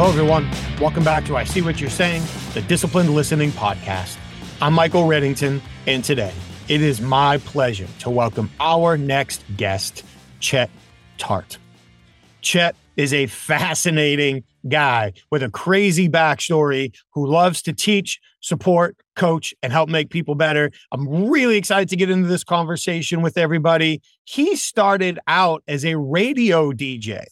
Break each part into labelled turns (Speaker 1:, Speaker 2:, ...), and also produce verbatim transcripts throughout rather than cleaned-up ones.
Speaker 1: Hello, everyone. Welcome back to I See What You're Saying, the Disciplined Listening Podcast. I'm Michael Reddington, and today it is my pleasure to welcome our next guest, Chet Tart. Chet is a fascinating guy with a crazy backstory who loves to teach, support, coach, and help make people better. I'm really excited to get into this conversation with everybody. He started out as a radio D J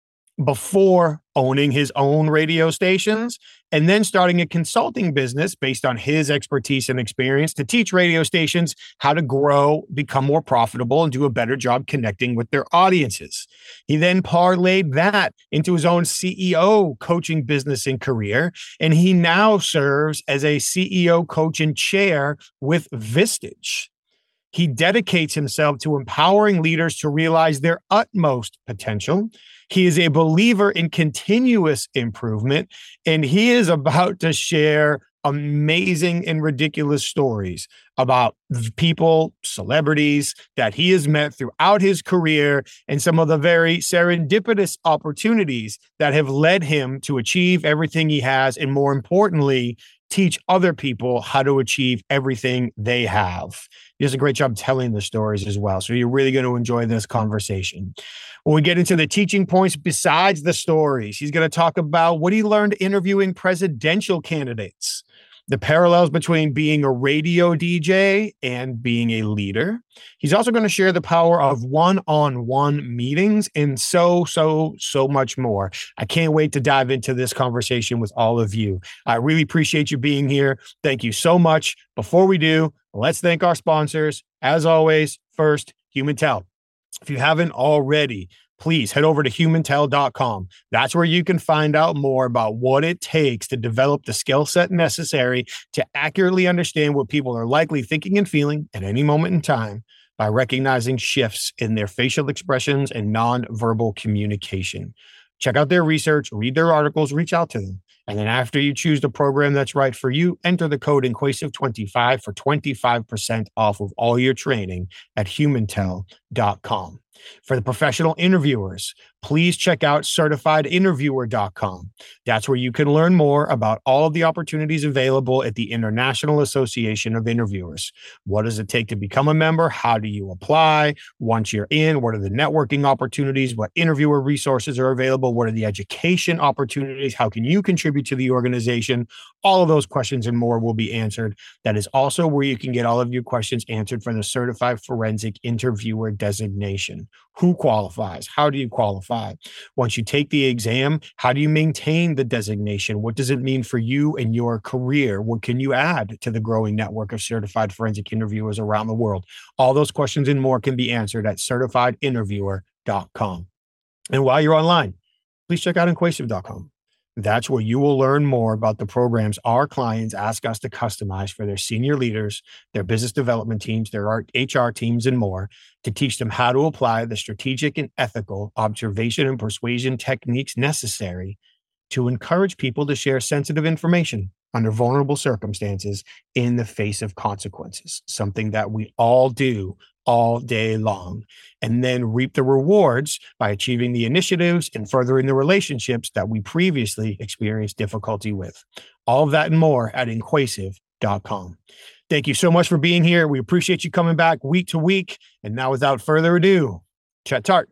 Speaker 1: before owning his own radio stations, and then starting a consulting business based on his expertise and experience to teach radio stations how to grow, become more profitable, and do a better job connecting with their audiences. He then parlayed that into his own C E O coaching business and career, and he now serves as a C E O coach and chair with Vistage. He dedicates himself to empowering leaders to realize their utmost potential. He is a believer in continuous improvement, and he is about to share amazing and ridiculous stories about people, celebrities that he has met throughout his career, and some of the very serendipitous opportunities that have led him to achieve everything he has, and more importantly, teach other people how to achieve everything they have. He does a great job telling the stories as well. So you're really going to enjoy this conversation. When we get into the teaching points besides the stories, he's going to talk about what he learned interviewing presidential candidates, the parallels between being a radio D J and being a leader. He's also going to share the power of one-on-one meetings and so, so, so much more. I can't wait to dive into this conversation with all of you. I really appreciate you being here. Thank you so much. Before we do, let's thank our sponsors. As always, first, HumanTel. If you haven't already, please head over to human tel dot com. That's where you can find out more about what it takes to develop the skill set necessary to accurately understand what people are likely thinking and feeling at any moment in time by recognizing shifts in their facial expressions and nonverbal communication. Check out their research, read their articles, reach out to them. And then after you choose the program that's right for you, enter the code Inquasive twenty-five for twenty-five percent off of all your training at human tel dot com. For the professional interviewers, please check out certified interviewer dot com. That's where you can learn more about all of the opportunities available at the International Association of Interviewers. What does it take to become a member? How do you apply? Once you're in, what are the networking opportunities? What interviewer resources are available? What are the education opportunities? How can you contribute to the organization? All of those questions and more will be answered. That is also where you can get all of your questions answered for the Certified Forensic Interviewer designation. Who qualifies? How do you qualify? Once you take the exam, how do you maintain the designation? What does it mean for you and your career? What can you add to the growing network of certified forensic interviewers around the world? All those questions and more can be answered at certified interviewer dot com. And while you're online, please check out inquasive dot com. That's where you will learn more about the programs our clients ask us to customize for their senior leaders, their business development teams, their H R teams, and more, to teach them how to apply the strategic and ethical observation and persuasion techniques necessary to encourage people to share sensitive information under vulnerable circumstances in the face of consequences, something that we all do all day long, and then reap the rewards by achieving the initiatives and furthering the relationships that we previously experienced difficulty with. All of that and more at inquasive dot com. Thank you so much for being here. We appreciate you coming back week to week. And now, without further ado, Chet Tart.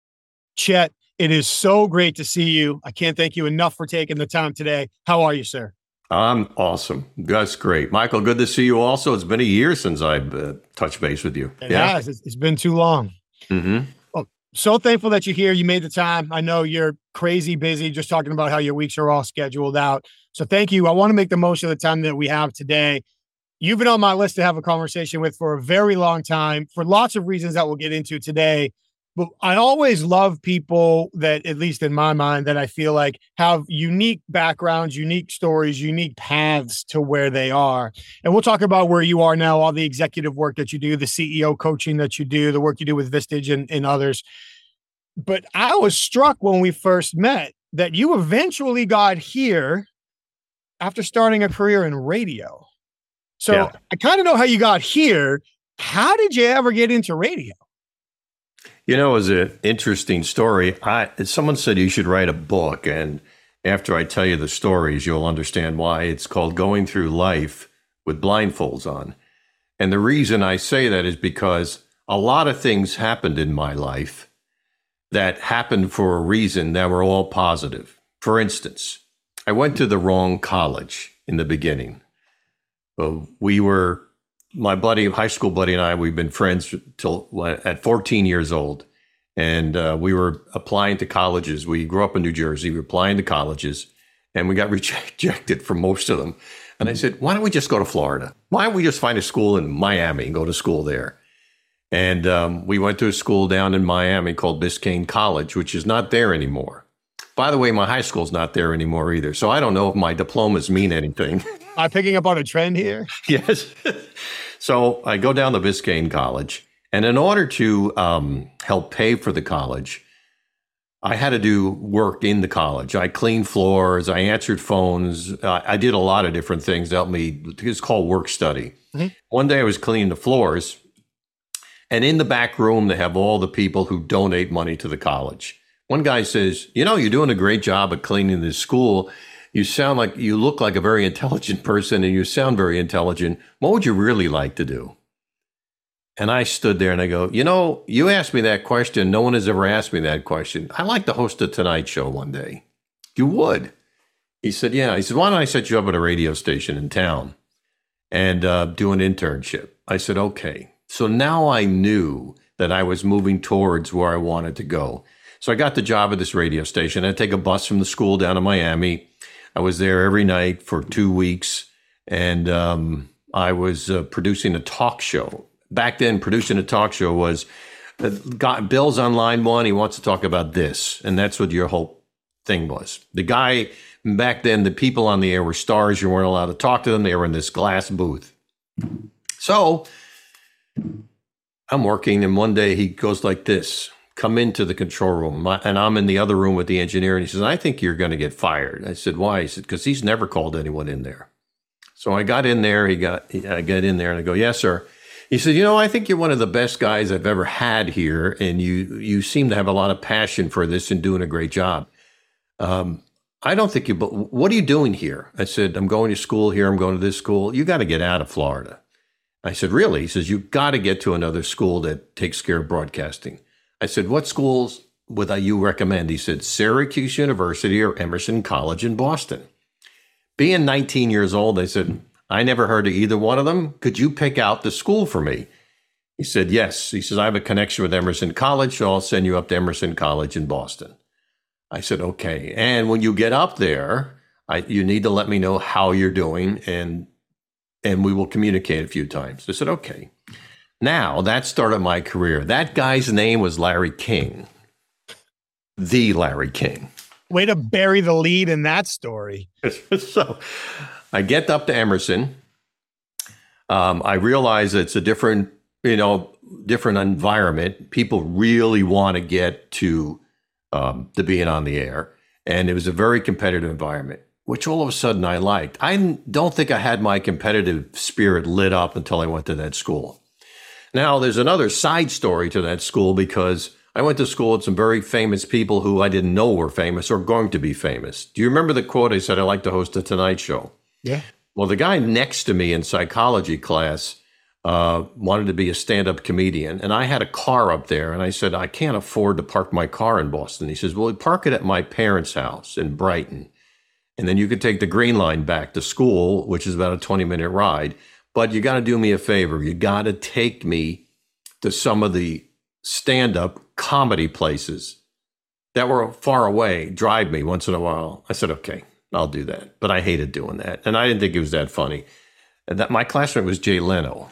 Speaker 1: Chet, it is so great to see you. I can't thank you enough for taking the time today. How are you, sir?
Speaker 2: I'm awesome. That's great. Michael, good to see you also. It's been a year since I've uh, touched base with you.
Speaker 1: It yeah. has. It's been too long.
Speaker 2: Mm-hmm.
Speaker 1: Well, so thankful that you're here. You made the time. I know you're crazy busy just talking about how your weeks are all scheduled out. So thank you. I want to make the most of the time that we have today. You've been on my list to have a conversation with for a very long time for lots of reasons that we'll get into today. But I always love people that, at least in my mind, that I feel like have unique backgrounds, unique stories, unique paths to where they are. And we'll talk about where you are now, all the executive work that you do, the C E O coaching that you do, the work you do with Vistage and, and others. But I was struck when we first met that you eventually got here after starting a career in radio. So yeah. I kind of know how you got here. How did you ever get into radio?
Speaker 2: You know, it was an interesting story. I someone said you should write a book, and after I tell you the stories, you'll understand why it's called Going Through Life with Blindfolds On. And the reason I say that is because a lot of things happened in my life that happened for a reason that were all positive. For instance, I went to the wrong college in the beginning. Uh, we were, my buddy, high school buddy and I, we've been friends till at fourteen years old. And uh, we were applying to colleges. We grew up in New Jersey. We were applying to colleges, and we got rejected from most of them. And I said, why don't we just go to Florida? Why don't we just find a school in Miami and go to school there? And um, we went to a school down in Miami called Biscayne College, which is not there anymore. By the way, my high school's not there anymore either. So I don't know if my diplomas mean anything.
Speaker 1: Am I picking up on a trend here?
Speaker 2: Yes. So I go down to Biscayne College. And in order to um, help pay for the college, I had to do work in the college. I cleaned floors. I answered phones. Uh, I did a lot of different things to help me. It's called work study. Mm-hmm. One day I was cleaning the floors. And in the back room, they have all the people who donate money to the college. One guy says, you know, you're doing a great job at cleaning this school. You sound like, you look like a very intelligent person, and you sound very intelligent. What would you really like to do? And I stood there and I go, you know, you asked me that question. No one has ever asked me that question. I'd like to host a Tonight Show one day. You would? He said, yeah. He said, why don't I set you up at a radio station in town and uh, do an internship? I said, okay. So now I knew that I was moving towards where I wanted to go. So I got the job at this radio station. I'd take a bus from the school down to Miami. I was there every night for two weeks. And um, I was uh, producing a talk show. Back then, producing a talk show was, uh, got, Bill's on line one. He wants to talk about this. And that's what your whole thing was. The guy, back then, the people on the air were stars. You weren't allowed to talk to them. They were in this glass booth. So I'm working, and one day he goes like this, come into the control room. And I'm in the other room with the engineer, and he says, I think you're going to get fired. I said, why? He said, because he's never called anyone in there. So I got in there. He got, I get in there, and I go, yes, sir. He said, you know, I think you're one of the best guys I've ever had here, and you you seem to have a lot of passion for this and doing a great job. Um, I don't think you, but what are you doing here? I said, I'm going to school here. I'm going to this school. You got to get out of Florida. I said, really? He says, you've got to get to another school that takes care of broadcasting. I said, what schools would you recommend? He said, Syracuse University or Emerson College in Boston. Being nineteen years old, I said, I never heard of either one of them. Could you pick out the school for me? He said, yes. He says, I have a connection with Emerson College, so I'll send you up to Emerson College in Boston. I said, okay. And when you get up there, I, you need to let me know how you're doing, and and we will communicate a few times. I said, okay. Now, that started my career. That guy's name was Larry King. The Larry King.
Speaker 1: Way to bury the lead in that story.
Speaker 2: So I get up to Emerson. Um, I realize it's a different, you know, different environment. People really want to get to, um, to being on the air. And it was a very competitive environment, which all of a sudden I liked. I don't think I had my competitive spirit lit up until I went to that school. Now, there's another side story to that school, because I went to school with some very famous people who I didn't know were famous or going to be famous. Do you remember the quote I said, I like to host a Tonight Show?
Speaker 1: Yeah.
Speaker 2: Well, the guy next to me in psychology class uh, wanted to be a stand-up comedian, and I had a car up there, and I said, I can't afford to park my car in Boston. He says, well, park it at my parents' house in Brighton, and then you could take the Green Line back to school, which is about a twenty-minute ride. But you got to do me a favor. You got to take me to some of the stand-up comedy places that were far away. Drive me once in a while. I said, okay, I'll do that. But I hated doing that. And I didn't think it was that funny. And that my classmate was Jay Leno.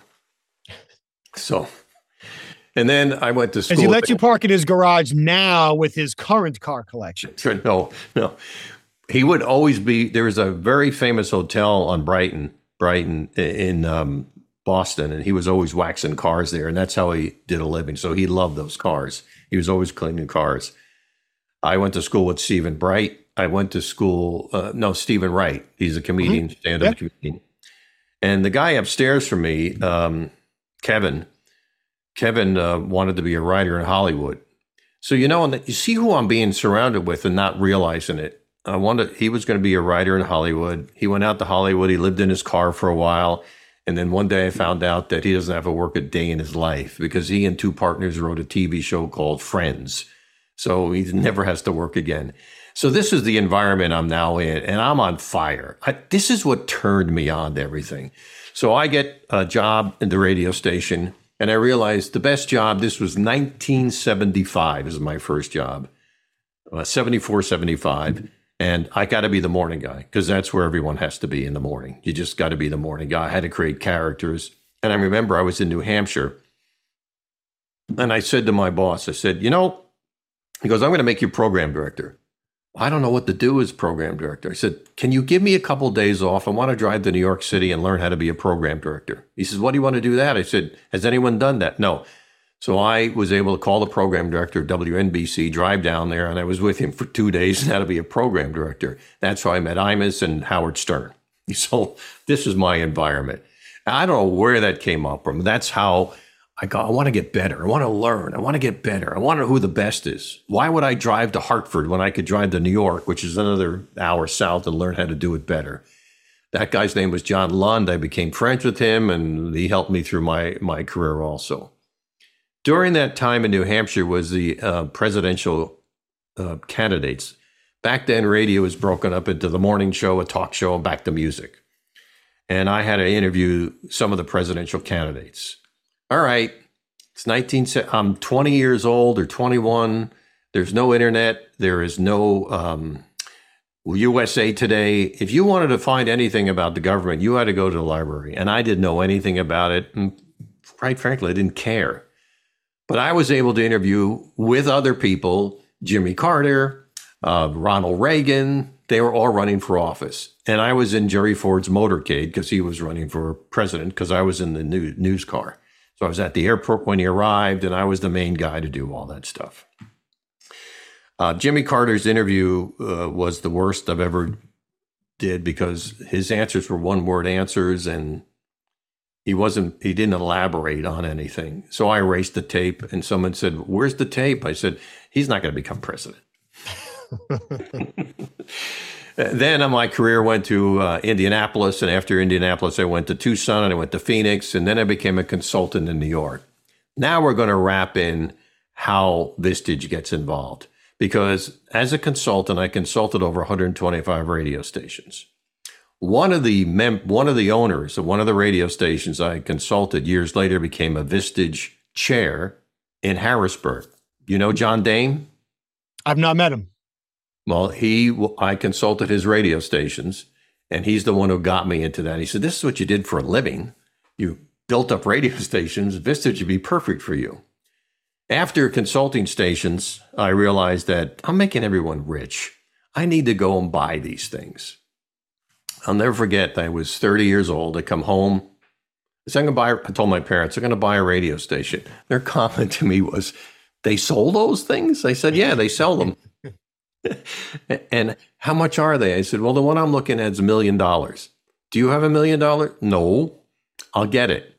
Speaker 2: So, and then I went to school.
Speaker 1: As he lets you park in his garage now with his current car collection.
Speaker 2: No, no. He would always be, there was a very famous hotel on Brighton, Brighton in um, Boston, and he was always waxing cars there, and that's how he did a living. So he loved those cars. He was always cleaning cars. I went to school with Stephen Bright. I went to school, uh, no, Stephen Wright. He's a comedian, mm-hmm. stand-up yeah. comedian. And the guy upstairs from me, um, Kevin, Kevin uh, wanted to be a writer in Hollywood. So, you know, and you see who I'm being surrounded with and not realizing it. I wanted, he was going to be a writer in Hollywood. He went out to Hollywood. He lived in his car for a while. And then one day I found out that he doesn't have to work a day in his life because he and two partners wrote a T V show called Friends. So he never has to work again. So this is the environment I'm now in, and I'm on fire. I, this is what turned me on to everything. So I get a job in the radio station, and I realized the best job, this was nineteen seventy-five, this is my first job, uh, seventy-four, seventy-five. And I got to be the morning guy because that's where everyone has to be in the morning. You just got to be the morning guy. I had to create characters. And I remember I was in New Hampshire, and I said to my boss, I said, you know, he goes, I'm going to make you program director. I don't know what to do as program director. I said, can you give me a couple of days off? I want to drive to New York City and learn how to be a program director. He says, what do you want to do that? I said, has anyone done that? No. So I was able to call the program director of W N B C, drive down there, and I was with him for two days and how to be a program director. That's how I met Imus and Howard Stern. So this is my environment. I don't know where that came up from. That's how I go, I want to get better. I want to learn. I want to get better. I want to know who the best is. Why would I drive to Hartford when I could drive to New York, which is another hour south, and learn how to do it better? That guy's name was John Lund. I became friends with him, and he helped me through my, my career also. During that time in New Hampshire was the uh, presidential uh, candidates. Back then, radio was broken up into the morning show, a talk show, and back to music. And I had to interview some of the presidential candidates. All right, it's nineteen. I'm twenty years old or twenty-one. There's no internet. There is no um, U S A Today. If you wanted to find anything about the government, you had to go to the library. And I didn't know anything about it. And quite frankly, I didn't care. But I was able to interview with other people, Jimmy Carter, uh, Ronald Reagan. They were all running for office. And I was in Jerry Ford's motorcade because he was running for president because I was in the new, news car. So I was at the airport when he arrived, and I was the main guy to do all that stuff. Uh, Jimmy Carter's interview uh, was the worst I've ever did because his answers were one-word answers, and He wasn't, he didn't elaborate on anything. So I erased the tape, and someone said, where's the tape? I said, he's not going to become president. Then my career went to uh, Indianapolis, and after Indianapolis, I went to Tucson, and I went to Phoenix, and then I became a consultant in New York. Now we're going to wrap in how Vistage gets involved, because as a consultant, I consulted over one hundred twenty-five radio stations. One of the mem- one of the owners of one of the radio stations I consulted years later became a Vistage chair in Harrisburg. You know John Dame?
Speaker 1: I've not met him.
Speaker 2: Well, he I consulted his radio stations, and he's the one who got me into that. He said, this is what you did for a living. You built up radio stations. Vistage would be perfect for you. After consulting stations, I realized that I'm making everyone rich. I need to go and buy these things. I'll never forget, I was thirty years old. I come home. I said, I'm gonna buy, I told my parents, I'm going to buy a radio station. Their comment to me was, they sold those things? I said, yeah, they sell them. And how much are they? I said, well, the one I'm looking at is a million dollars. Do you have a million dollars? No, I'll get it.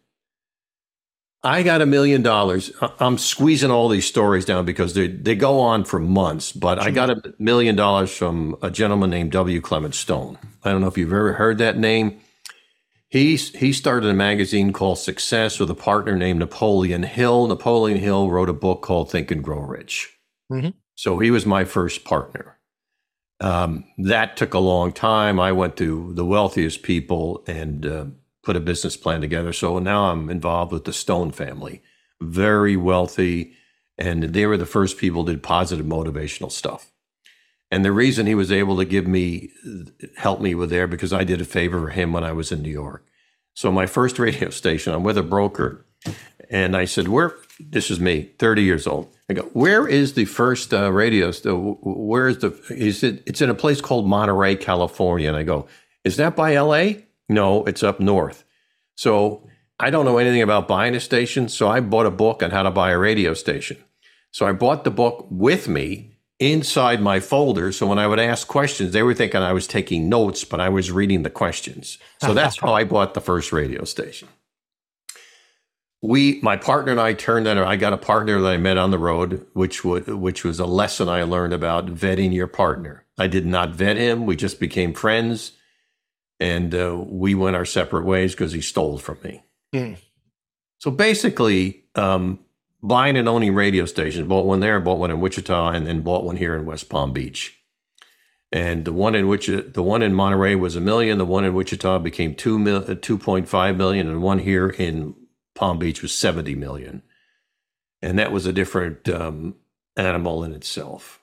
Speaker 2: I got a million dollars. I'm squeezing all these stories down because they they go on for months, but I got a million dollars from a gentleman named W. Clement Stone. I don't know if you've ever heard that name. He, he started a magazine called Success with a partner named Napoleon Hill. Napoleon Hill wrote a book called Think and Grow Rich. Mm-hmm. So he was my first partner. Um, that took a long time. I went to the wealthiest people and uh, put a business plan together. So now I'm involved with the Stone family, very wealthy. And they were the first people that did positive motivational stuff. And the reason he was able to give me, help me with there, because I did a favor for him when I was in New York. So my first radio station, I'm with a broker. And I said, where, this is me, thirty years old. I go, where is the first uh, radio? St- where is the, he said, it's in a place called Monterey, California. And I go, is that by L A? No, it's up north. So I don't know anything about buying a station. So I bought a book on how to buy a radio station. So I bought the book with me inside my folder. So when I would ask questions, they were thinking I was taking notes, but I was reading the questions. So that's how I bought the first radio station. we, my partner and I turned that. I got a partner that I met on the road, which would, which was a lesson I learned about vetting your partner. I did not vet him. We just became friends, and uh, we went our separate ways because he stole from me. Mm. So basically, um, buying and owning radio stations, bought one there, bought one in Wichita, and then bought one here in West Palm Beach. And the one in which the one in Monterey was a million. The one in Wichita became two mil, two point five million, and one here in Palm Beach was seventy million. And that was a different um, animal in itself.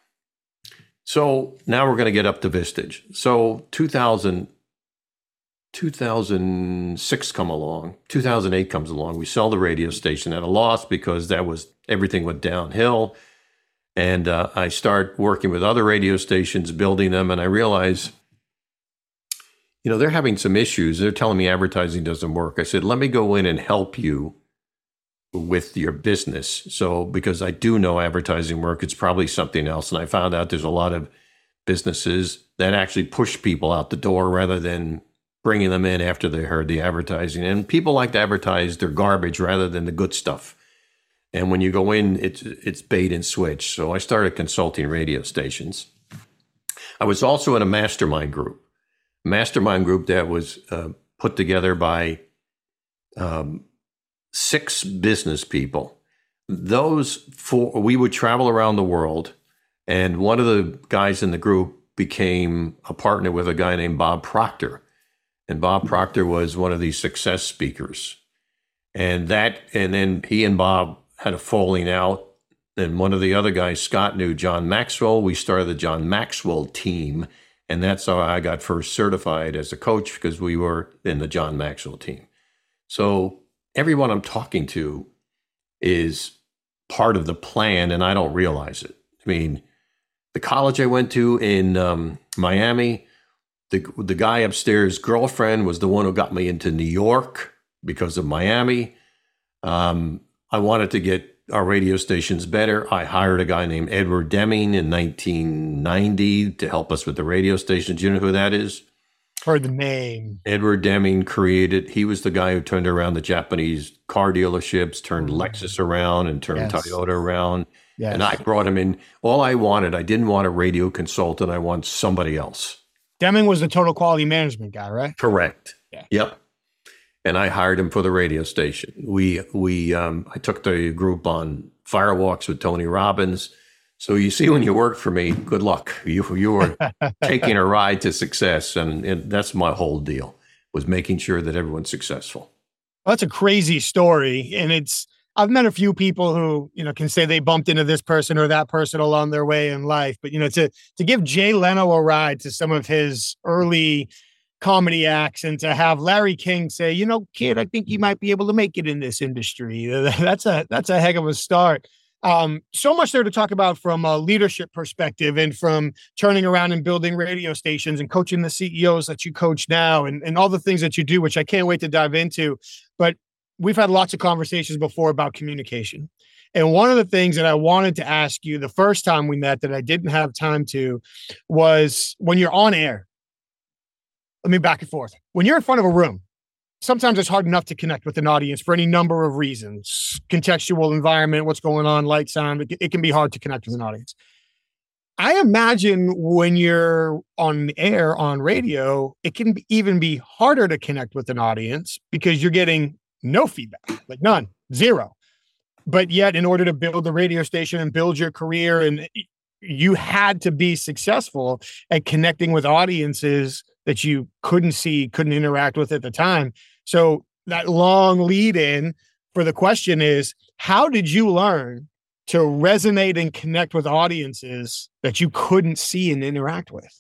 Speaker 2: So now we're going to get up to Vistage. So two thousand, two thousand six come along, two thousand eight comes along. We sell the radio station at a loss because that was, everything went downhill. And uh, I start working with other radio stations, building them. And I realize, you know, they're having some issues. They're telling me advertising doesn't work. I said, let me go in and help you with your business. So, because I do know advertising work, it's probably something else. And I found out there's a lot of businesses that actually push people out the door rather than bringing them in after they heard the advertising. And people like to advertise their garbage rather than the good stuff. And when you go in, it's it's bait and switch. So I started consulting radio stations. I was also in a mastermind group. mastermind group that was uh, put together by um, six business people. Those four, we would travel around the world, and one of the guys in the group became a partner with a guy named Bob Proctor. And Bob Proctor was one of these success speakers. And that, and then he and Bob had a falling out. And one of the other guys, Scott, knew John Maxwell. We started the John Maxwell team. And that's how I got first certified as a coach, because we were in the John Maxwell team. So everyone I'm talking to is part of the plan, and I don't realize it. I mean, the college I went to in um, Miami, the the guy upstairs' girlfriend was the one who got me into New York because of Miami. Um, I wanted to get our radio stations better. I hired a guy named Edward Deming in nineteen ninety to help us with the radio stations. Do you know who that is?
Speaker 1: Heard the name.
Speaker 2: Edward Deming created, he was the guy who turned around the Japanese car dealerships, turned Lexus around and turned yes. Toyota around. Yes. And I brought him in. All I wanted, I didn't want a radio consultant. I want somebody else.
Speaker 1: Deming was the total quality management guy, right?
Speaker 2: Correct. Yeah. Yep. And I hired him for the radio station. We, we, um, I took the group on firewalks with Tony Robbins. So you see, when you work for me, good luck. You, you were taking a ride to success. And, and that's my whole deal, was making sure that everyone's successful.
Speaker 1: Well, that's a crazy story. And it's, I've met a few people who, you know, can say they bumped into this person or that person along their way in life. But, you know, to, to give Jay Leno a ride to some of his early comedy acts, and to have Larry King say, you know, kid, I think you might be able to make it in this industry. That's a, that's a heck of a start. Um, so much there to talk about from a leadership perspective, and from turning around and building radio stations and coaching the C E Os that you coach now, and, and all the things that you do, which I can't wait to dive into. But we've had lots of conversations before about communication. And one of the things that I wanted to ask you the first time we met that I didn't have time to was, when you're on air, let me back and forth. When you're in front of a room, sometimes it's hard enough to connect with an audience for any number of reasons. Contextual environment, what's going on, light, sound. It, it can be hard to connect with an audience. I imagine when you're on air, on radio, it can be, even be harder to connect with an audience, because you're getting no feedback, like none, zero. But yet, in order to build the radio station and build your career, and you had to be successful at connecting with audiences that you couldn't see, couldn't interact with at the time. So that long lead in for the question is, how did you learn to resonate and connect with audiences that you couldn't see and interact with?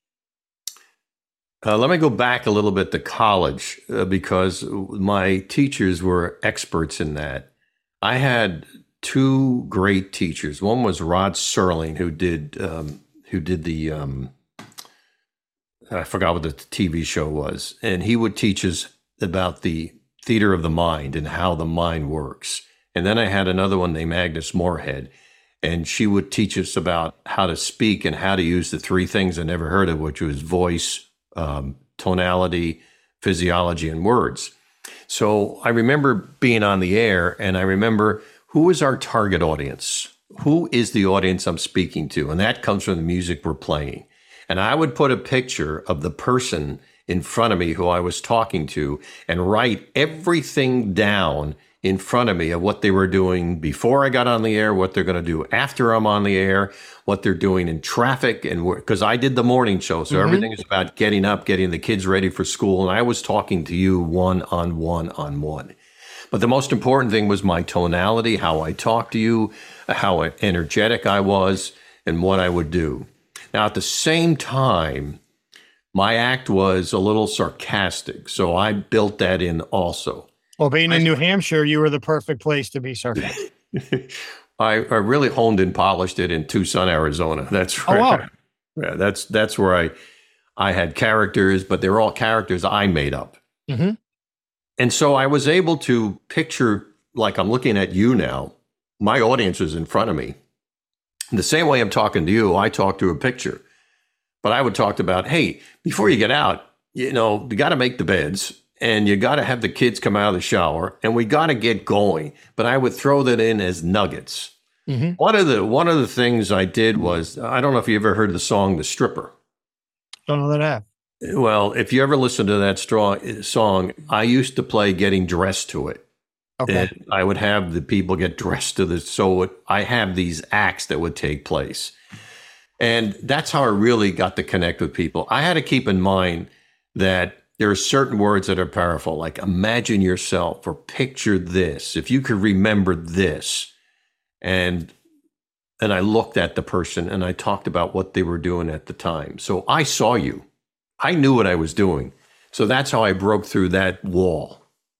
Speaker 2: Uh, let me go back a little bit to college, uh, because my teachers were experts in that. I had two great teachers. One was Rod Serling, who did um, who did the um, I forgot what the T V show was, and he would teach us about the theater of the mind and how the mind works. And then I had another one named Agnes Moorehead, and she would teach us about how to speak and how to use the three things I never heard of, which was voice, um, tonality, physiology, and words. So I remember being on the air, and I remember, who is our target audience? Who is the audience I'm speaking to? And that comes from the music we're playing. And I would put a picture of the person in front of me who I was talking to and write everything down in front of me of what they were doing before I got on the air, what they're going to do after I'm on the air, what they're doing in traffic. And because I did the morning show, so mm-hmm. everything is about getting up, getting the kids ready for school. And I was talking to you one on one on one. But the most important thing was my tonality, how I talked to you, how energetic I was, and what I would do. Now, at the same time, my act was a little sarcastic, so I built that in also.
Speaker 1: Well, being in I, New Hampshire, you were the perfect place to be sarcastic.
Speaker 2: I, I really honed and polished it in Tucson, Arizona. That's where,
Speaker 1: oh, wow.
Speaker 2: yeah, that's that's where I I had characters, but they were all characters I made up.
Speaker 1: Mm-hmm.
Speaker 2: And so I was able to picture, like I'm looking at you now, my audience was in front of me. In the same way I'm talking to you, I talk through a picture. But I would talk about, hey, before you get out, you know, you got to make the beds and you got to have the kids come out of the shower and we got to get going. But I would throw that in as nuggets. Mm-hmm. One of the one of the things I did was, I don't know if you ever heard the song The Stripper.
Speaker 1: Don't know that I have.
Speaker 2: Well, if you ever listen to that strong song, I used to play Getting Dressed to it.
Speaker 1: Okay.
Speaker 2: And I would have the people get dressed to this. So it, I have these acts that would take place. And that's how I really got to connect with people. I had to keep in mind that there are certain words that are powerful, like imagine yourself or picture this. If you could remember this. And and I looked at the person and I talked about what they were doing at the time. So I saw you. I knew what I was doing. So that's how I broke through that wall.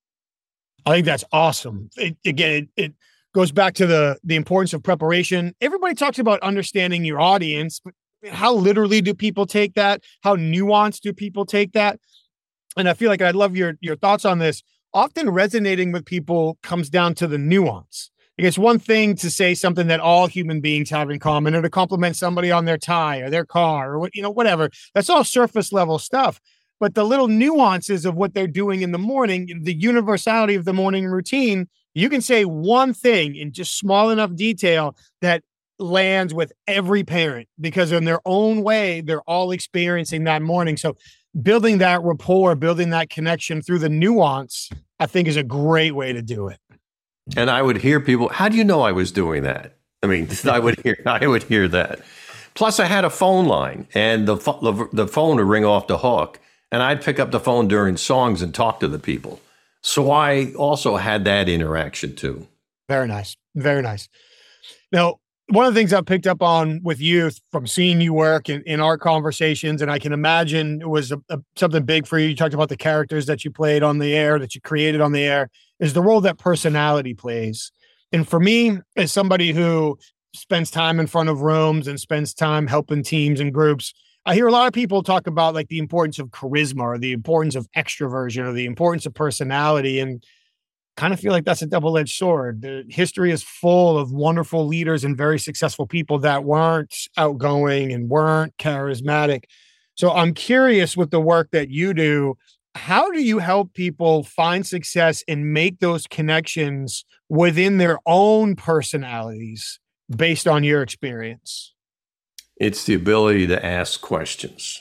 Speaker 1: I think that's awesome. It, again, it, it goes back to the the importance of preparation. Everybody talks about understanding your audience, but how literally do people take that? How nuanced do people take that? And I feel like I'd love your your thoughts on this. Often resonating with people comes down to the nuance. It's one thing to say something that all human beings have in common, or to compliment somebody on their tie or their car or what, you know, whatever. That's all surface level stuff. But the little nuances of what they're doing in the morning, the universality of the morning routine, you can say one thing in just small enough detail that lands with every parent, because in their own way, they're all experiencing that morning. So building that rapport, building that connection through the nuance, I think is a great way to do it.
Speaker 2: And I would hear people, how do you know I was doing that? I mean, I would hear, I would hear that. Plus I had a phone line and the, the, the phone would ring off the hook. And I'd pick up the phone during songs and talk to the people. So I also had that interaction too.
Speaker 1: Very nice. Very nice. Now, one of the things I picked up on with you from seeing you work in, in our conversations, and I can imagine it was a, a, something big for you. You talked about the characters that you played on the air, that you created on the air, is the role that personality plays. And for me, as somebody who spends time in front of rooms and spends time helping teams and groups, I hear a lot of people talk about like the importance of charisma or the importance of extroversion or the importance of personality, and kind of feel like that's a double-edged sword. The history is full of wonderful leaders and very successful people that weren't outgoing and weren't charismatic. So I'm curious, with the work that you do, how do you help people find success and make those connections within their own personalities based on your experience?
Speaker 2: It's the ability to ask questions.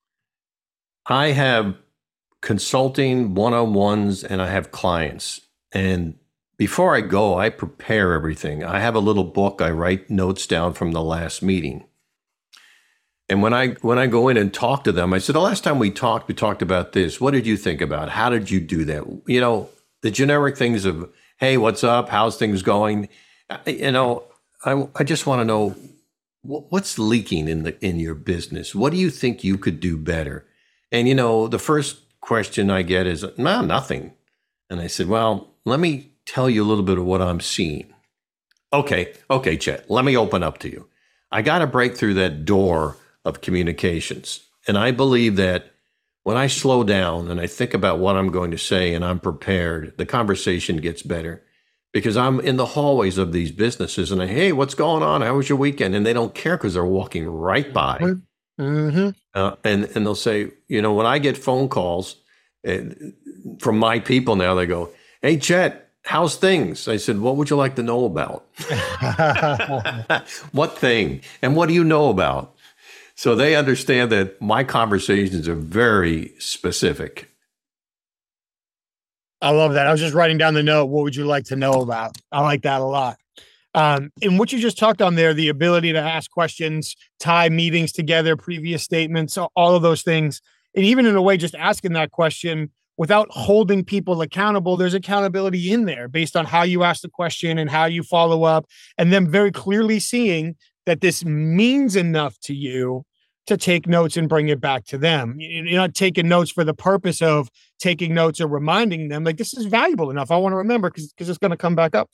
Speaker 2: I have consulting one-on-ones and I have clients. And before I go, I prepare everything. I have a little book. I write notes down from the last meeting. And when I when I go in and talk to them, I said, the last time we talked, we talked about this. What did you think about? How did you do that? You know, the generic things of, hey, what's up? How's things going? You know, I, I just want to know, what's leaking in the in your business? What do you think you could do better? And, you know, the first question I get is, no, nothing. And I said, well, let me tell you a little bit of what I'm seeing. Okay, okay, Chet, let me open up to you. I got to break through that door of communications. And I believe that when I slow down and I think about what I'm going to say and I'm prepared, the conversation gets better. Because I'm in the hallways of these businesses and I, hey, what's going on? How was your weekend? And they don't care because they're walking right by.
Speaker 1: Mm-hmm.
Speaker 2: Uh, and, and they'll say, you know, when I get phone calls, uh, from my people now, they go, "Hey, Chet, how's things?" I said, "What would you like to know about?" What thing? And what do you know about? So they understand that my conversations are very specific.
Speaker 1: I love that. I was just writing down the note. What would you like to know about? I like that a lot. Um, and what you just talked on there, the ability to ask questions, tie meetings together, previous statements, all of those things. And even in a way, just asking that question without holding people accountable, there's accountability in there based on how you ask the question and how you follow up, and them very clearly seeing that this means enough to you to take notes and bring it back to them. You're not taking notes for the purpose of taking notes or reminding them, like, this is valuable enough. I want to remember because because it's going to come back up.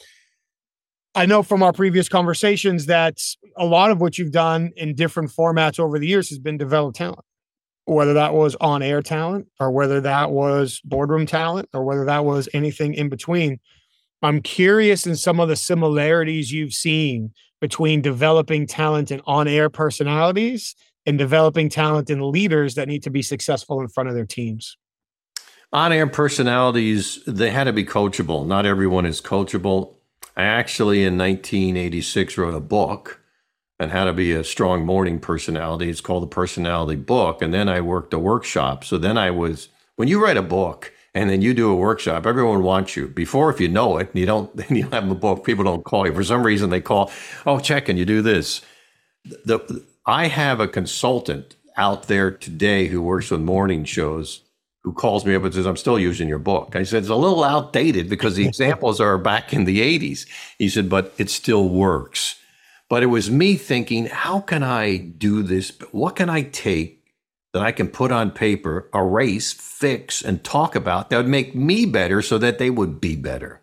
Speaker 1: I know from our previous conversations that a lot of what you've done in different formats over the years has been develop talent, whether that was on-air talent or whether that was boardroom talent or whether that was anything in between. I'm curious in some of the similarities you've seen between developing talent and on-air personalities and developing talent in leaders that need to be successful in front of their teams.
Speaker 2: On-air personalities, they had to be coachable. Not everyone is coachable. I actually, in nineteen eighty-six, wrote a book on how to be a strong morning personality. It's called The Personality Book. And then I worked a workshop. So then I was, when you write a book and then you do a workshop, everyone wants you. Before, if you know it, and you don't, then you have a book, people don't call you. For some reason, they call, "Oh, check, can you do this?" The, I have a consultant out there today who works with morning shows who calls me up and says, "I'm still using your book." I said, "It's a little outdated because the examples are back in the eighties. He said, "But it still works." But it was me thinking, how can I do this? What can I take that I can put on paper, erase, fix, and talk about that would make me better so that they would be better?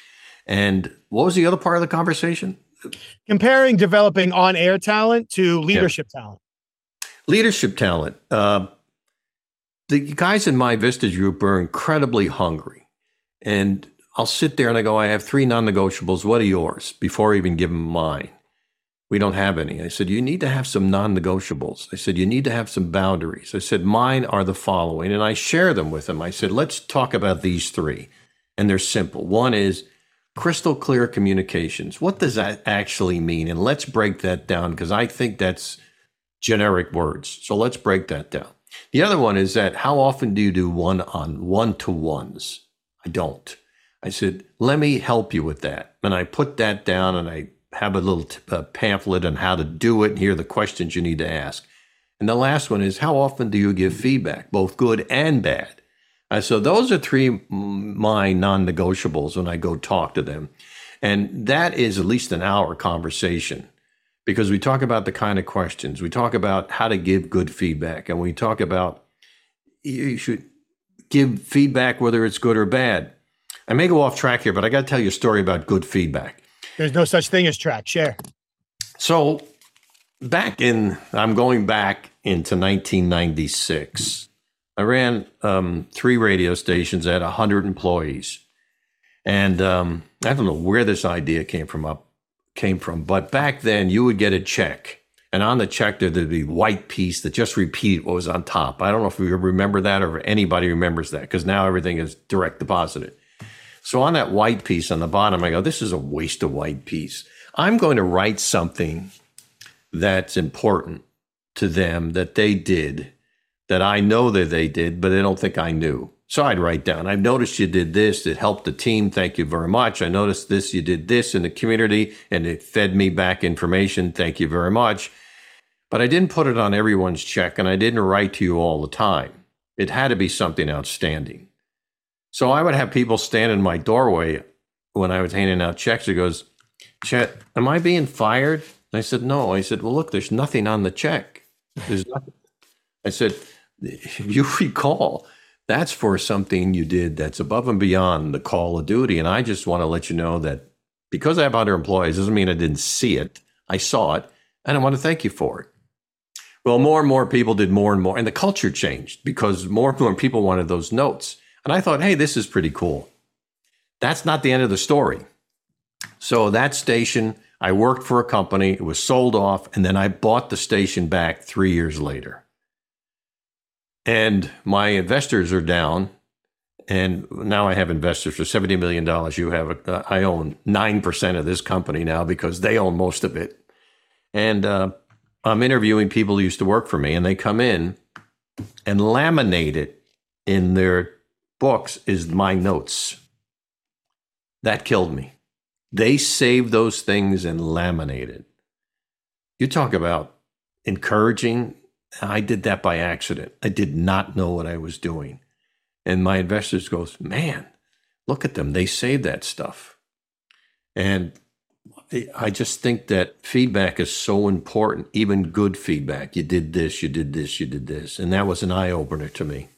Speaker 2: And what was the other part of the conversation?
Speaker 1: Comparing developing on-air talent to leadership yeah. talent.
Speaker 2: Leadership talent. Uh, the guys in my Vista group are incredibly hungry. And I'll sit there and I go, "I have three non-negotiables. What are yours?" Before I even give them mine. "We don't have any." I said, "You need to have some non-negotiables." I said, "You need to have some boundaries." I said, "Mine are the following." And I share them with them. I said, "Let's talk about these three." And they're simple. One is crystal clear communications. What does that actually mean? And let's break that down because I think that's generic words. So let's break that down. The other one is that how often do you do one-on, one-to-ones? I don't. I said, "Let me help you with that." And I put that down and I have a little t- a pamphlet on how to do it and here are the questions you need to ask. And the last one is, how often do you give feedback, both good and bad? Uh, so those are three my non-negotiables when I go talk to them. And that is at least an hour conversation because we talk about the kind of questions. We talk about how to give good feedback. And we talk about you should give feedback whether it's good or bad. I may go off track here, but I got to tell you a story about good feedback.
Speaker 1: There's no such thing as track. Share.
Speaker 2: So back in, I'm going back into nineteen ninety-six. I ran um, three radio stations at one hundred employees. And um, I don't know where this idea came from up came from, but back then you would get a check. And on the check, there'd be a white piece that just repeated what was on top. I don't know if you remember that or if anybody remembers that because now everything is direct deposited. So on that white piece on the bottom, I go, this is a waste of white piece. I'm going to write something that's important to them that they did, that I know that they did, but they don't think I knew. So I'd write down, I've noticed you did this. It helped the team. Thank you very much. I noticed this. You did this in the community and it fed me back information. Thank you very much. But I didn't put it on everyone's check and I didn't write to you all the time. It had to be something outstanding. So I would have people stand in my doorway when I was handing out checks. He goes, "Chet, am I being fired?" And I said, "No." I said, "Well, look, there's nothing on the check. There's nothing." I said, "You recall, that's for something you did that's above and beyond the call of duty. And I just want to let you know that because I have other employees doesn't mean I didn't see it. I saw it, and I want to thank you for it." Well, more and more people did more and more, and the culture changed because more and more people wanted those notes. And I thought, hey, this is pretty cool. That's not the end of the story. So that station, I worked for a company, it was sold off, and then I bought the station back three years later. And my investors are down, And now I have investors for seventy million dollars. You have, uh, I own nine percent of this company now because they own most of it. And uh, I'm interviewing people who used to work for me, and they come in and laminate it in their books is my notes. That killed me. They saved those things and laminated. You talk about encouraging. I did that by accident. I did not know what I was doing. And my investors goes, man, look at them. They saved that stuff. And I just think that feedback is so important, even good feedback. You did this, you did this, you did this. And that was an eye-opener to me.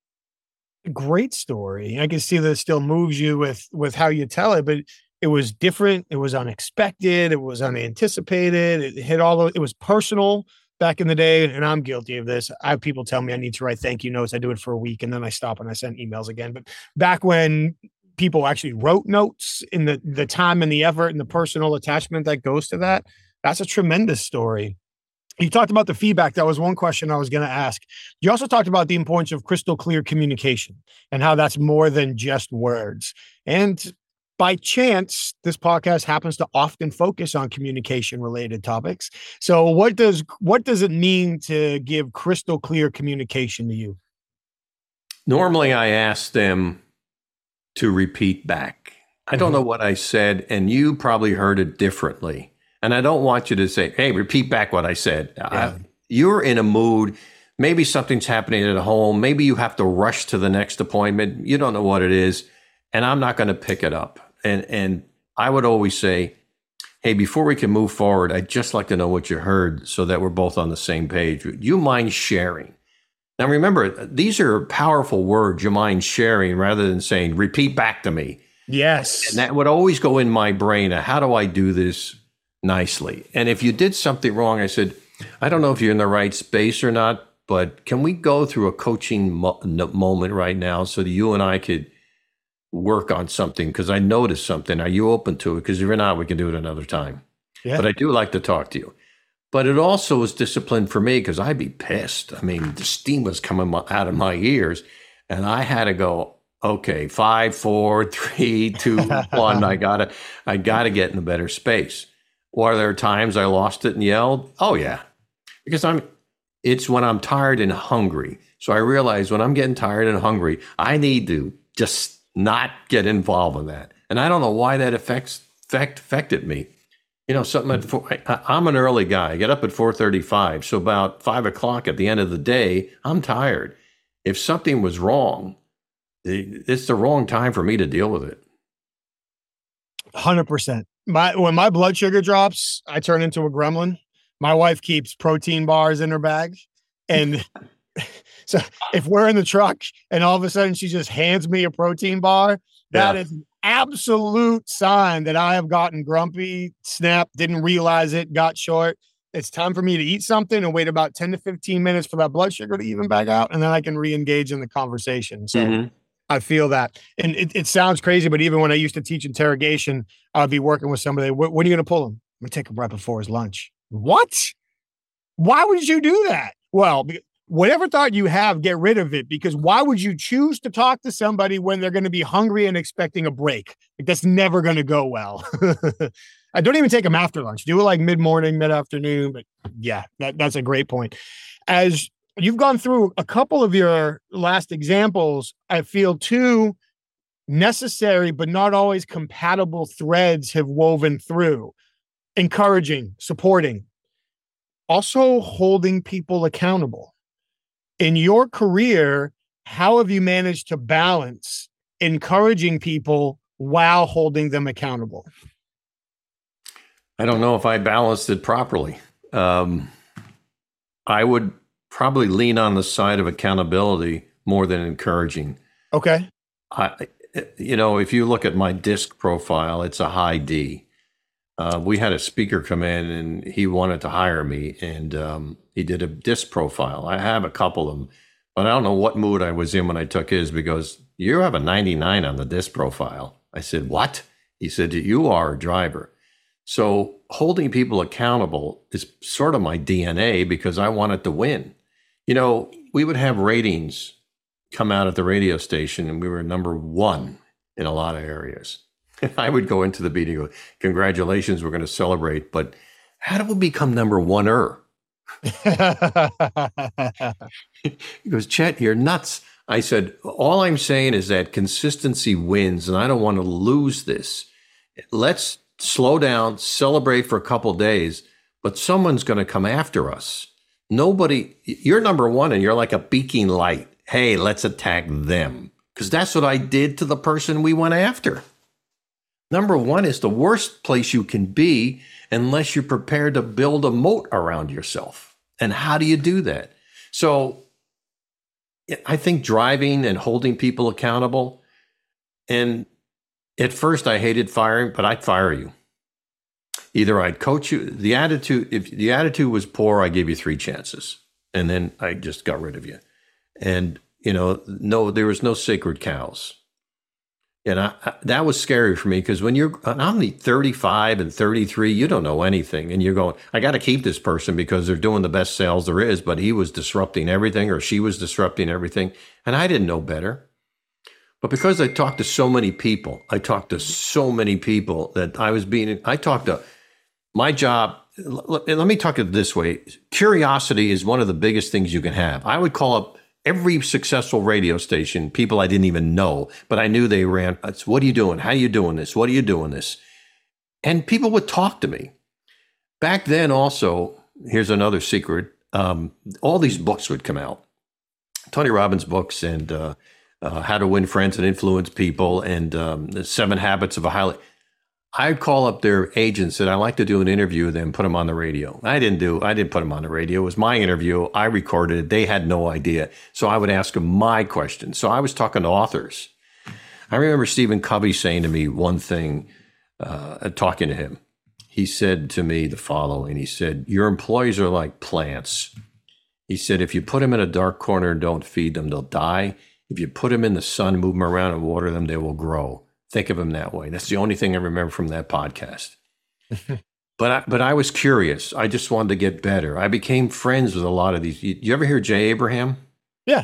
Speaker 1: Great story. I can see that it still moves you with, with how you tell it, but it was different. It was unexpected. It was unanticipated. It hit all of, it was personal back in the day. And I'm guilty of this. I have people tell me I need to write thank you notes. I do it for a week and then I stop and I send emails again. But back when people actually wrote notes, in the, the time and the effort and the personal attachment that goes to that, that's a tremendous story. You talked about the feedback. That was one question I was going to ask. You also talked about the importance of crystal clear communication and how that's more than just words. And by chance, this podcast happens to often focus on communication related topics. So what does, what does it mean to give crystal clear communication to you?
Speaker 2: Normally I ask them to repeat back. I don't know what I said, and you probably heard it differently. And I don't want you to say, hey, repeat back what I said. Yeah. I, you're in a mood. Maybe something's happening at home. Maybe you have to rush to the next appointment. You don't know what it is. And I'm not going to pick it up. And and I would always say, hey, before we can move forward, I'd just like to know what you heard so that we're both on the same page. Do you mind sharing? Now, remember, these are powerful words. You mind sharing rather than saying, repeat back to me.
Speaker 1: Yes.
Speaker 2: And that would always go in my brain. How do I do this nicely? And if you did something wrong, I said, I don't know if you're in the right space or not, but can we go through a coaching mo- moment right now so that you and I could work on something? Because I noticed something. Are you open to it? Because if you're not, we can do it another time. Yeah. But I do like to talk to you. But it also was discipline for me because I'd be pissed. I mean, the steam was coming out of my ears, and I had to go, okay, five, four, three, two, one. I gotta, I gotta get in a better space. Or there are times I lost it and yelled. Oh yeah, because I'm. It's when I'm tired and hungry. So I realize when I'm getting tired and hungry, I need to just not get involved in that. And I don't know why that affects affect, affected me. You know, something at four, I, I'm an early guy. I get up at four thirty-five. So about five o'clock at the end of the day, I'm tired. If something was wrong, it's the wrong time for me to deal with it.
Speaker 1: one hundred percent. My, when my blood sugar drops, I turn into a gremlin. My wife keeps protein bars in her bag. And so if we're in the truck and all of a sudden she just hands me a protein bar, that yeah. is an absolute sign that I have gotten grumpy, snapped, didn't realize it, got short. It's time for me to eat something and wait about ten to fifteen minutes for that blood sugar to even back out. And then I can re-engage in the conversation. So mm-hmm. I feel that. And it, it sounds crazy, but even when I used to teach interrogation, I'd be working with somebody. What, what are you going to pull him? I'm going to take him right before his lunch. What? Why would you do that? Well, whatever thought you have, get rid of it, because why would you choose to talk to somebody when they're going to be hungry and expecting a break? Like, that's never going to go well. I don't even take them after lunch. Do it like mid-morning, mid-afternoon. But yeah, that, that's a great point. As you've gone through a couple of your last examples, I feel two necessary but not always compatible threads have woven through. Encouraging, supporting, also holding people accountable. In your career, how have you managed to balance encouraging people while holding them accountable?
Speaker 2: I don't know if I balanced it properly. Um, I would probably lean on the side of accountability more than encouraging.
Speaker 1: Okay.
Speaker 2: I, you know, if you look at my DISC profile, it's a high D. Uh, we had a speaker come in and he wanted to hire me, and um, he did a DISC profile. I have a couple of them, but I don't know what mood I was in when I took his, because you have a ninety-nine on the DISC profile. I said, what? He said, you are a driver. So holding people accountable is sort of my D N A because I wanted to win. You know, we would have ratings come out at the radio station, and we were number one in a lot of areas. And I would go into the meeting and go, congratulations, we're going to celebrate. But how do we become number one-er? He goes, Chet, you're nuts. I said, all I'm saying is that consistency wins, and I don't want to lose this. Let's slow down, celebrate for a couple of days, but someone's going to come after us. Nobody, you're number one, and you're like a beacon light. Hey, let's attack them. Because that's what I did to the person we went after. Number one is the worst place you can be unless you're prepared to build a moat around yourself. And how do you do that? So I think driving and holding people accountable. And at first I hated firing, but I'd fire you. Either I'd coach you. The attitude, if the attitude was poor, I gave you three chances. And then I just got rid of you. And, you know, no, there was no sacred cows. And I, I, that was scary for me because when you're, I'm only thirty-five and thirty-three, you don't know anything. And you're going, I got to keep this person because they're doing the best sales there is, but he was disrupting everything or she was disrupting everything. And I didn't know better. But because I talked to so many people, I talked to so many people that I was being, I talked to my job. Let, let me talk it this way. Curiosity is one of the biggest things you can have. I would call up every successful radio station, people I didn't even know, but I knew they ran. What are you doing? How are you doing this? What are you doing this? And people would talk to me. Back then also, here's another secret. Um, all these books would come out. Tony Robbins books and uh, uh, How to Win Friends and Influence People and um, The Seven Habits of a Highly... I'd call up their agents and I'd like to do an interview with them, put them on the radio. I didn't do, I didn't put them on the radio. It was my interview. I recorded it. They had no idea. So I would ask them my questions. So I was talking to authors. I remember Stephen Covey saying to me one thing, uh, talking to him. He said to me the following. He said, your employees are like plants. He said, if you put them in a dark corner and don't feed them, they'll die. If you put them in the sun, move them around and water them, they will grow. Think of him that way. That's the only thing I remember from that podcast. but I, but I was curious. I just wanted to get better. I became friends with a lot of these. You, you ever hear Jay Abraham?
Speaker 1: Yeah.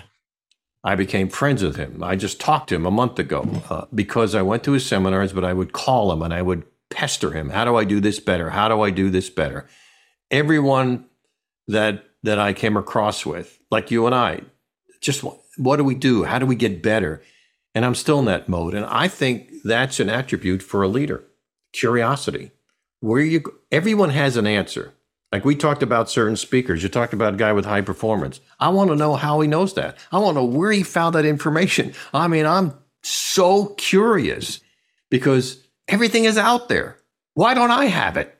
Speaker 2: I became friends with him. I just talked to him a month ago uh, because I went to his seminars, but I would call him and I would pester him. How do I do this better? How do I do this better? Everyone that that I came across with, like you and I, just what do we do? How do we get better? And I'm still in that mode. And I think that's an attribute for a leader, curiosity. Where you, everyone has an answer. Like we talked about certain speakers. You talked about a guy with high performance. I want to know how he knows that. I want to know where he found that information. I mean, I'm so curious because everything is out there. Why don't I have it?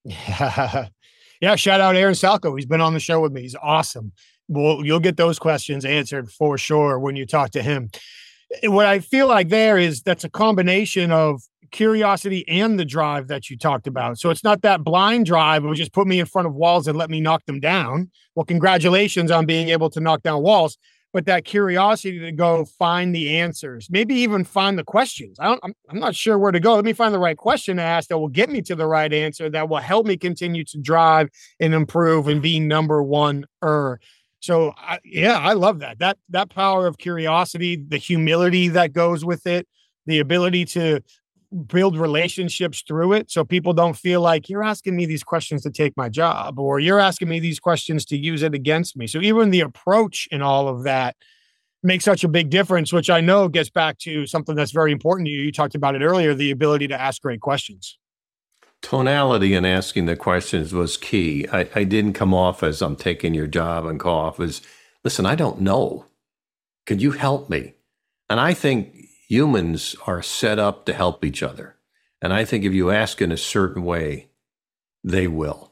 Speaker 1: Yeah. Yeah. Shout out Aaron Salko. He's been on the show with me. He's awesome. Well, you'll get those questions answered for sure when you talk to him. What I feel like there is that's a combination of curiosity and the drive that you talked about. So it's not that blind drive of just put me in front of walls and let me knock them down. Well, congratulations on being able to knock down walls, but that curiosity to go find the answers, maybe even find the questions. I don't, I'm, I'm not sure where to go. Let me find the right question to ask that will get me to the right answer that will help me continue to drive and improve and be number one-er. So I, yeah, I love that, that, that power of curiosity, the humility that goes with it, the ability to build relationships through it. So people don't feel like you're asking me these questions to take my job, or you're asking me these questions to use it against me. So even the approach in all of that makes such a big difference, which I know gets back to something that's very important to you. You talked about it earlier, the ability to ask great questions.
Speaker 2: Tonality in asking the questions was key. I, I didn't come off as I'm taking your job and call off as, listen, I don't know. Could you help me? And I think humans are set up to help each other. And I think if you ask in a certain way, they will.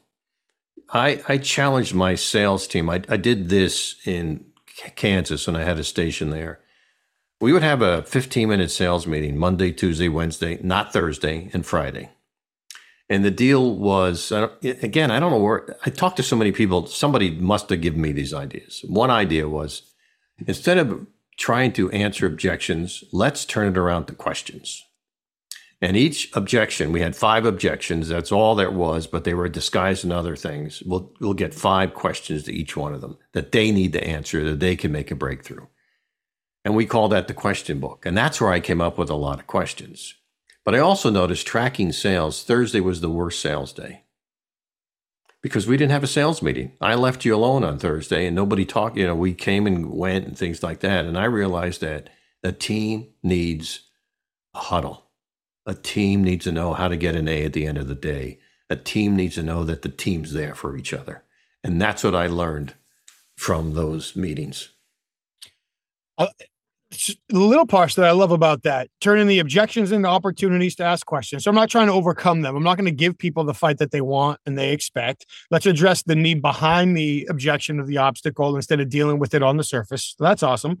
Speaker 2: I, I challenged my sales team. I, I did this in Kansas when I had a station there. We would have a fifteen minute sales meeting Monday, Tuesday, Wednesday, not Thursday, and Friday. And the deal was, again, I don't know where, I talked to so many people, somebody must have given me these ideas. One idea was, instead of trying to answer objections, let's turn it around to questions. And each objection, we had five objections, that's all there was, but they were disguised in other things. We'll, we'll get five questions to each one of them that they need to answer, that they can make a breakthrough. And we call that the question book. And that's where I came up with a lot of questions. But I also noticed tracking sales, Thursday was the worst sales day because we didn't have a sales meeting. I left you alone on Thursday and nobody talked. You know, we came and went and things like that. And I realized that a team needs a huddle. A team needs to know how to get an A at the end of the day. A team needs to know that the team's there for each other. And that's what I learned from those meetings.
Speaker 1: Uh, the little parts that I love about that, turning the objections into opportunities to ask questions. So I'm not trying to overcome them. I'm not going to give people the fight that they want and they expect. Let's address the need behind the objection of the obstacle instead of dealing with it on the surface. So that's awesome.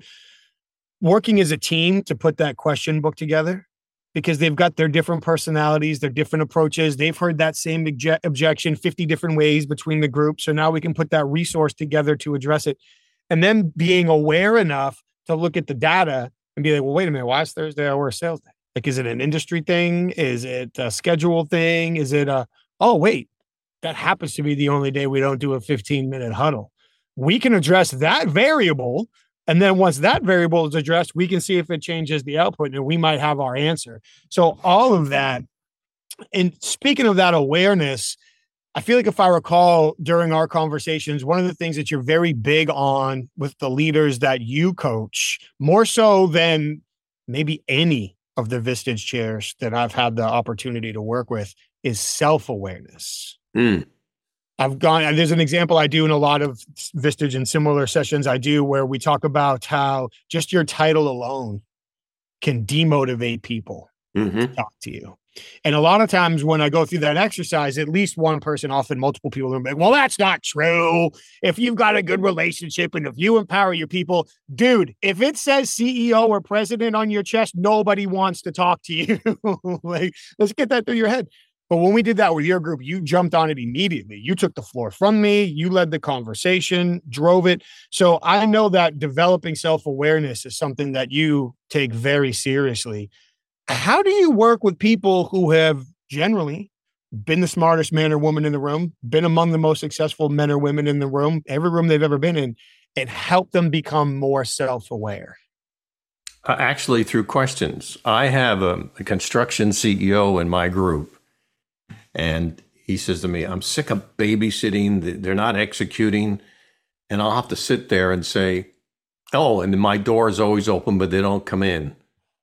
Speaker 1: Working as a team to put that question book together because they've got their different personalities, their different approaches. They've heard that same obje- objection fifty different ways between the groups. So now we can put that resource together to address it. And then being aware enough to look at the data and be like, well, wait a minute, why is Thursday our worst sales day? Like, is it an industry thing? Is it a schedule thing? Is it a, oh, wait, that happens to be the only day we don't do a fifteen minute huddle. We can address that variable. And then once that variable is addressed, we can see if it changes the output and we might have our answer. So all of that. And speaking of that awareness, I feel like if I recall during our conversations, one of the things that you're very big on with the leaders that you coach, more so than maybe any of the Vistage chairs that I've had the opportunity to work with, is self-awareness. Mm. I've gone, and there's an example I do in a lot of Vistage and similar sessions I do where we talk about how just your title alone can demotivate people mm-hmm. to talk to you. And a lot of times when I go through that exercise, at least one person, often multiple people are like, well, that's not true. If you've got a good relationship and if you empower your people, dude, if it says C E O or president on your chest, nobody wants to talk to you. Like, let's get that through your head. But when we did that with your group, you jumped on it immediately. You took the floor from me. You led the conversation, drove it. So I know that developing self-awareness is something that you take very seriously. How do you work with people who have generally been the smartest man or woman in the room, been among the most successful men or women in the room, every room they've ever been in, and help them become more self-aware?
Speaker 2: Uh, actually, through questions. I have a, a construction C E O in my group, and he says to me, I'm sick of babysitting. They're not executing. And I'll have to sit there and say, oh, and my door is always open, but they don't come in.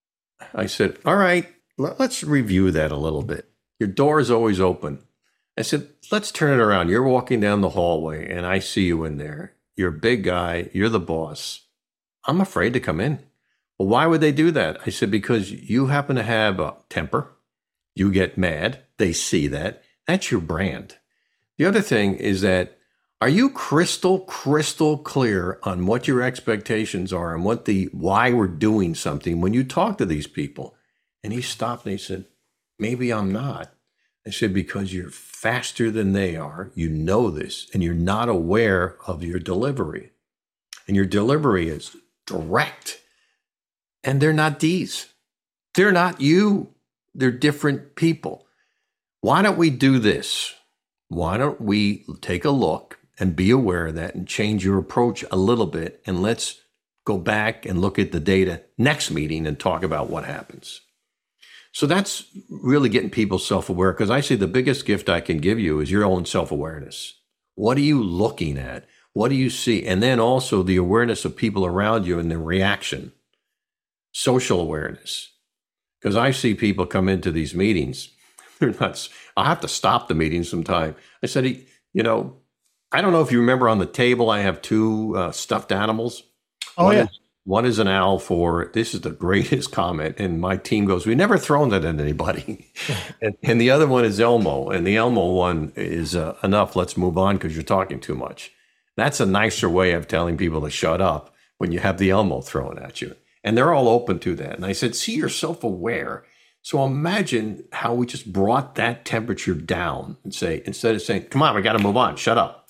Speaker 2: I said, all right, let's review that a little bit. Your door is always open. I said, let's turn it around. You're walking down the hallway and I see you in there. You're a big guy. You're the boss. I'm afraid to come in. Well, why would they do that? I said, because you happen to have a temper. You get mad. They see that. That's your brand. The other thing is that, are you crystal, crystal clear on what your expectations are and what the, why we're doing something when you talk to these people? And he stopped and he said, maybe I'm not. I said, because you're faster than they are. You know this, and you're not aware of your delivery. And your delivery is direct. And they're not D's. They're not you. They're different people. Why don't we do this? Why don't we take a look and be aware of that and change your approach a little bit, and let's go back and look at the data next meeting and talk about what happens. So that's really getting people self-aware, because I say the biggest gift I can give you is your own self-awareness. What are you looking at? What do you see? And then also the awareness of people around you and their reaction. Social awareness. Because I see people come into these meetings. They're nuts. I'll have to stop the meeting sometime. I said, you know, I don't know if you remember on the table, I have two uh, stuffed animals.
Speaker 1: Oh,
Speaker 2: one
Speaker 1: yeah.
Speaker 2: Is, one is an owl for, this is the greatest comment. And my team goes, we never thrown that at anybody. and, and the other one is Elmo. And the Elmo one is uh, enough. Let's move on because you're talking too much. That's a nicer way of telling people to shut up when you have the Elmo thrown at you. And they're all open to that. And I said, see, you're self-aware. So imagine how we just brought that temperature down and say, instead of saying, come on, we got to move on, shut up.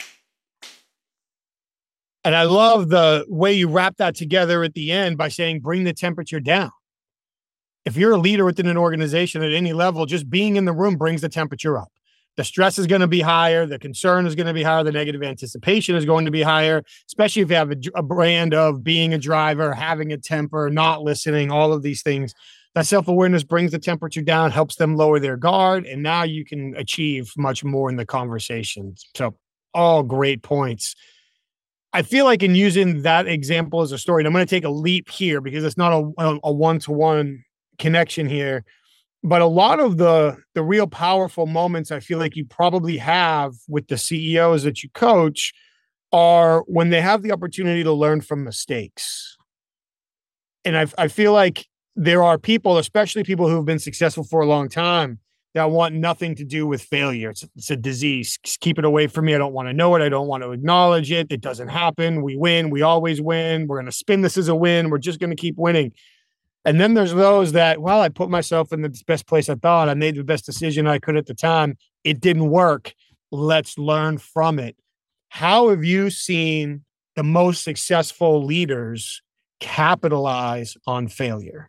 Speaker 1: And I love the way you wrap that together at the end by saying, bring the temperature down. If you're a leader within an organization at any level, just being in the room brings the temperature up. the stress is going to be higher. The concern is going to be higher. The negative anticipation is going to be higher, especially if you have a, a brand of being a driver, having a temper, not listening, all of these things. That self-awareness brings the temperature down, helps them lower their guard, and now you can achieve much more in the conversation. So all great points. I feel like in using that example as a story, and I'm going to take a leap here because it's not a, a one-to-one connection here, but a lot of the, the real powerful moments I feel like you probably have with the C E Os that you coach are when they have the opportunity to learn from mistakes. And I, I feel like there are people, especially people who have been successful for a long time, that want nothing to do with failure. It's, it's a disease. Keep it away from me. I don't want to know it. I don't want to acknowledge it. It doesn't happen. We win. We always win. We're going to spin this as a win. We're just going to keep winning. And then there's those that, well, I put myself in the best place I thought. I made the best decision I could at the time. It didn't work. Let's learn from it. How have you seen the most successful leaders capitalize on failure?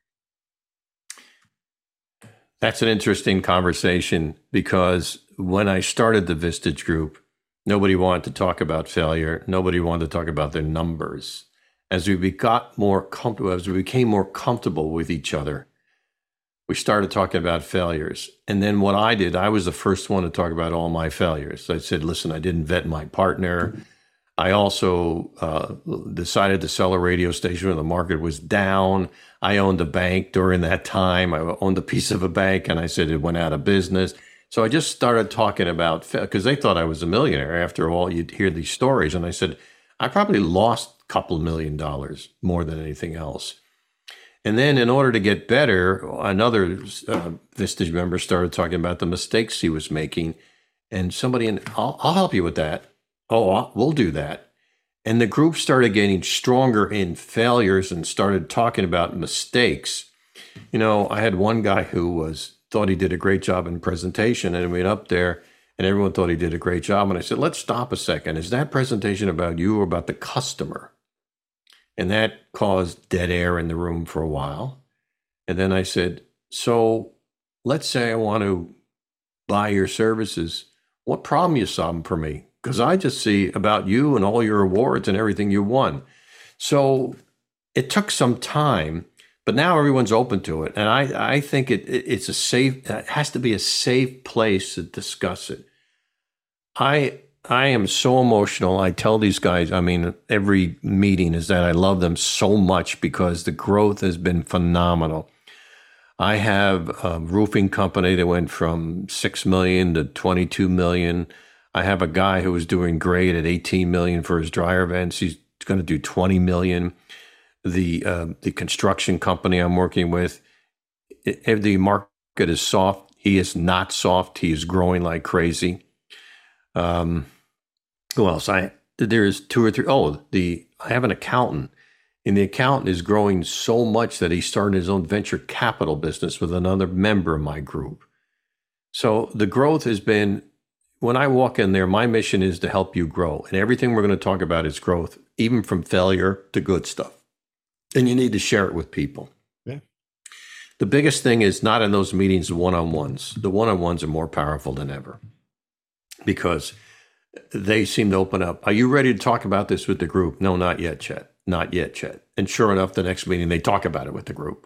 Speaker 2: That's an interesting conversation because when I started the Vistage Group, nobody wanted to talk about failure. Nobody wanted to talk about their numbers. As we got more comfortable, as we became more comfortable with each other, we started talking about failures. And then what I did, I was the first one to talk about all my failures. I said, listen, I didn't vet my partner. I also uh, decided to sell a radio station when the market was down. I owned a bank during that time. I owned a piece of a bank, and I said it went out of business. So I just started talking about, because they thought I was a millionaire. After all, you'd hear these stories. And I said, I probably lost a couple million dollars more than anything else. And then in order to get better, another uh, Vistage member started talking about the mistakes he was making. And somebody, in, I'll, I'll help you with that. Oh, we'll do that. And the group started getting stronger in failures and started talking about mistakes. You know, I had one guy who was thought he did a great job in presentation, and we went up there and everyone thought he did a great job. And I said, let's stop a second. Is that presentation about you or about the customer? And that caused dead air in the room for a while. And then I said, so let's say I want to buy your services. What problem you solving for me? Because I just see about you and all your awards and everything you won. So it took some time, but now everyone's open to it. And I, I think it, it it's a safe, it has to be a safe place to discuss it. I I am so emotional. I tell these guys, I mean, every meeting is that I love them so much because the growth has been phenomenal. I have a roofing company that went from six million to twenty-two million. I have a guy who was doing great at eighteen million for his dryer vents. He's going to do twenty million. The uh, the construction company I'm working with, it, the market is soft. He is not soft. He is growing like crazy. Um, who else? I there's two or three. Oh, the I have an accountant, and the accountant is growing so much that he started his own venture capital business with another member of my group. So the growth has been. When I walk in there, my mission is to help you grow. And everything we're going to talk about is growth, even from failure to good stuff. And you need to share it with people.
Speaker 1: Yeah.
Speaker 2: The biggest thing is not in those meetings, one-on-ones. The one-on-ones are more powerful than ever because they seem to open up. Are you ready to talk about this with the group? No, not yet, Chet. Not yet, Chet. And sure enough, the next meeting, they talk about it with the group.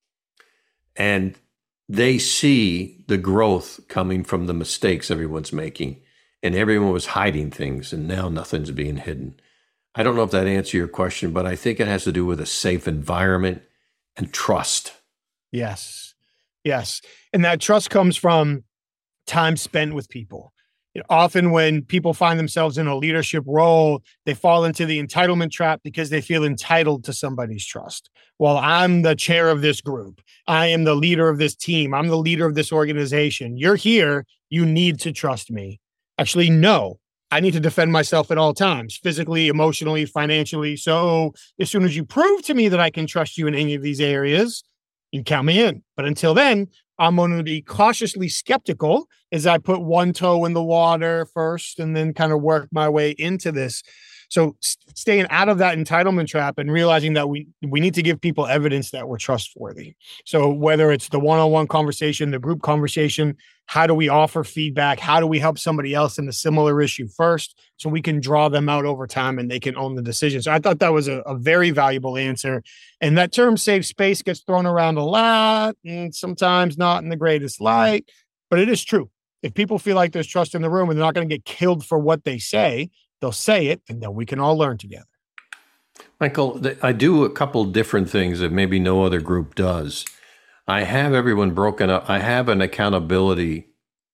Speaker 2: And they see the growth coming from the mistakes everyone's making, and everyone was hiding things, and now nothing's being hidden. I don't know if that answers your question, but I think it has to do with a safe environment and trust.
Speaker 1: Yes. Yes. And that trust comes from time spent with people. You know, often when people find themselves in a leadership role, they fall into the entitlement trap because they feel entitled to somebody's trust. Well, I'm the chair of this group. I am the leader of this team. I'm the leader of this organization. You're here. You need to trust me. Actually, no, I need to defend myself at all times, physically, emotionally, financially. So as soon as you prove to me that I can trust you in any of these areas, you can count me in. But until then, I'm going to be cautiously skeptical as I put one toe in the water first and then kind of work my way into this. So s- staying out of that entitlement trap and realizing that we, we need to give people evidence that we're trustworthy. So whether it's the one-on-one conversation, the group conversation, how do we offer feedback? How do we help somebody else in a similar issue first so we can draw them out over time and they can own the decision? So I thought that was a, a very valuable answer. And that term safe space gets thrown around a lot and sometimes not in the greatest light, but it is true. If people feel like there's trust in the room and they're not going to get killed for what they say, they'll say it and then we can all learn together.
Speaker 2: Michael, I do a couple different things that maybe no other group does. I have everyone broken up. I have an accountability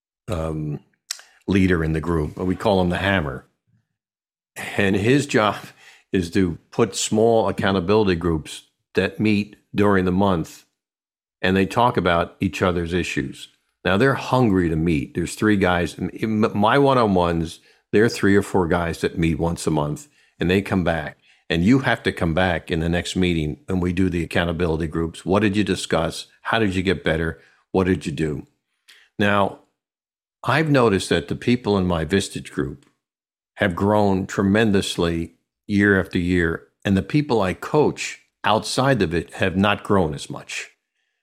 Speaker 2: um, leader in the group. We call him the Hammer. And his job is to put small accountability groups that meet during the month and they talk about each other's issues. Now, they're hungry to meet. There's three guys. In my one-on-ones, there are three or four guys that meet once a month and they come back. And you have to come back in the next meeting and we do the accountability groups. What did you discuss? How did you get better? What did you do? Now, I've noticed that the people in my Vistage group have grown tremendously year after year. And the people I coach outside of it have not grown as much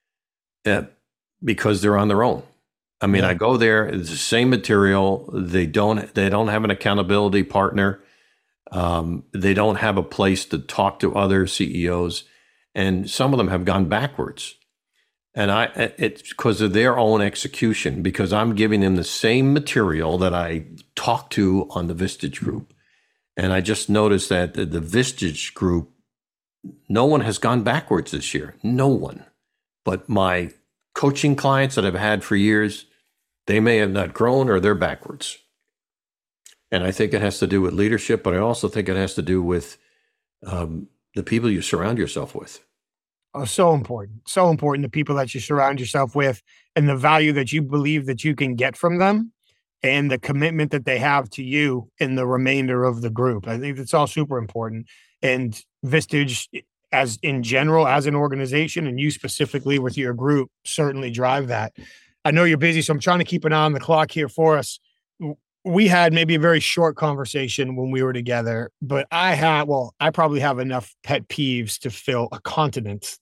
Speaker 2: uh, because they're on their own. I mean, yeah. I go there, it's the same material. They don't, they don't have an accountability partner. Um, they don't have a place to talk to other C E Os, and some of them have gone backwards. And I, it's because of their own execution, because I'm giving them the same material that I talk to on the Vistage group. And I just noticed that the, the Vistage group, no one has gone backwards this year. No one. But my coaching clients that I've had for years, they may have not grown or they're backwards. And I think it has to do with leadership, but I also think it has to do with um, the people you surround yourself with.
Speaker 1: Oh, so important. So important, the people that you surround yourself with and the value that you believe that you can get from them and the commitment that they have to you in the remainder of the group. I think that's all super important. And Vistage, as in general, as an organization, and you specifically with your group, certainly drive that. I know you're busy, so I'm trying to keep an eye on the clock here for us. We had maybe a very short conversation when we were together, but I had, well, I probably have enough pet peeves to fill a continent,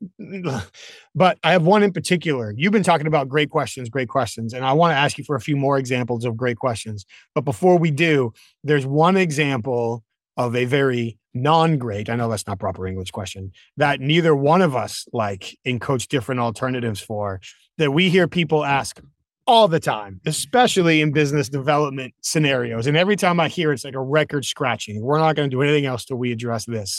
Speaker 1: but I have one in particular. You've been talking about great questions, great questions, and I want to ask you for a few more examples of great questions. But before we do, there's one example of a very non-great, I know that's not proper English question, that neither one of us like in Coach Different Alternatives for, that we hear people ask all the time, especially in business development scenarios. And every time I hear it, it's like a record scratching. We're not going to do anything else till we address this.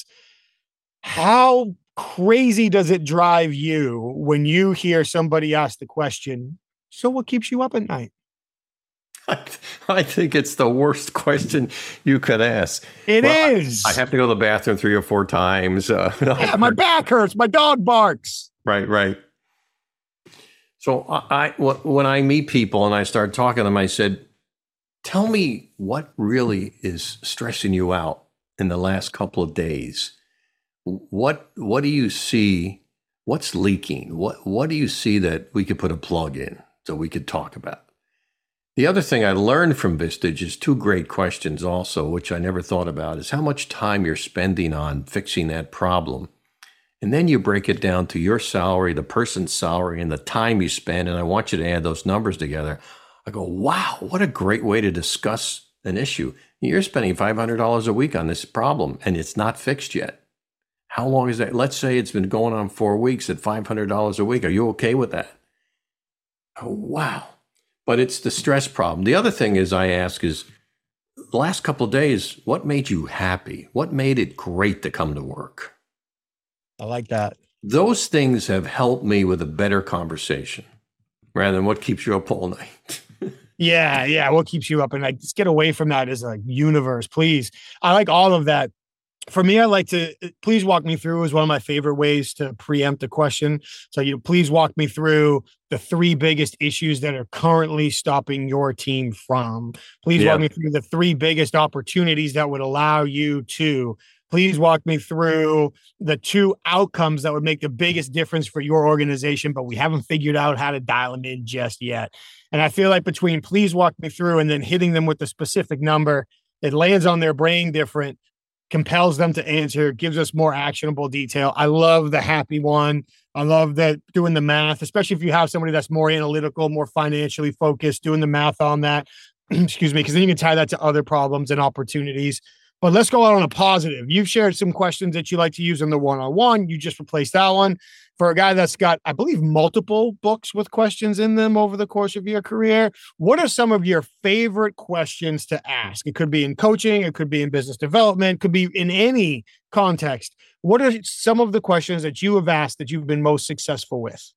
Speaker 1: How crazy does it drive you when you hear somebody ask the question, so what keeps you up at night?
Speaker 2: I, I think it's the worst question you could ask.
Speaker 1: It
Speaker 2: well,
Speaker 1: is.
Speaker 2: I, I have to go to the bathroom three or four times. Uh,
Speaker 1: yeah, my back hurts. My dog barks.
Speaker 2: Right, right. So I, when I meet people and I start talking to them, I said, tell me what really is stressing you out in the last couple of days. What what do you see? What's leaking? What what do you see that we could put a plug in so we could talk about? The other thing I learned from Vistage is two great questions also, which I never thought about, is how much time you're spending on fixing that problem. And then you break it down to your salary, the person's salary, and the time you spend. And I want you to add those numbers together. I go, wow, what a great way to discuss an issue. You're spending five hundred dollars a week on this problem, and it's not fixed yet. How long is that? Let's say it's been going on four weeks at five hundred dollars a week. Are you okay with that? Oh, wow. But it's the stress problem. The other thing is I ask is, the last couple of days, what made you happy? What made it great to come to work?
Speaker 1: I like that.
Speaker 2: Those things have helped me with a better conversation rather than what keeps you up all night.
Speaker 1: yeah, yeah. What keeps you up? And like, just get away from that as a universe, please. I like all of that. For me, I like to, please walk me through is one of my favorite ways to preempt a question. So you know, please walk me through the three biggest issues that are currently stopping your team from. Please yeah. walk me through the three biggest opportunities that would allow you to. Please walk me through the two outcomes that would make the biggest difference for your organization, but we haven't figured out how to dial them in just yet. And I feel like between please walk me through and then hitting them with the specific number, it lands on their brain different. compels them to answer, gives us more actionable detail. I love the happy one. I love that doing the math, especially if you have somebody that's more analytical, more financially focused, doing the math on that. Excuse me, because then you can tie that to other problems and opportunities. But let's go out on a positive. You've shared some questions that you like to use in the one-on-one. You just replaced that one. For a guy that's got, I believe, multiple books with questions in them over the course of your career, what are some of your favorite questions to ask? It could be in coaching, it could be in business development, it could be in any context. What are some of the questions that you have asked that you've been most successful with?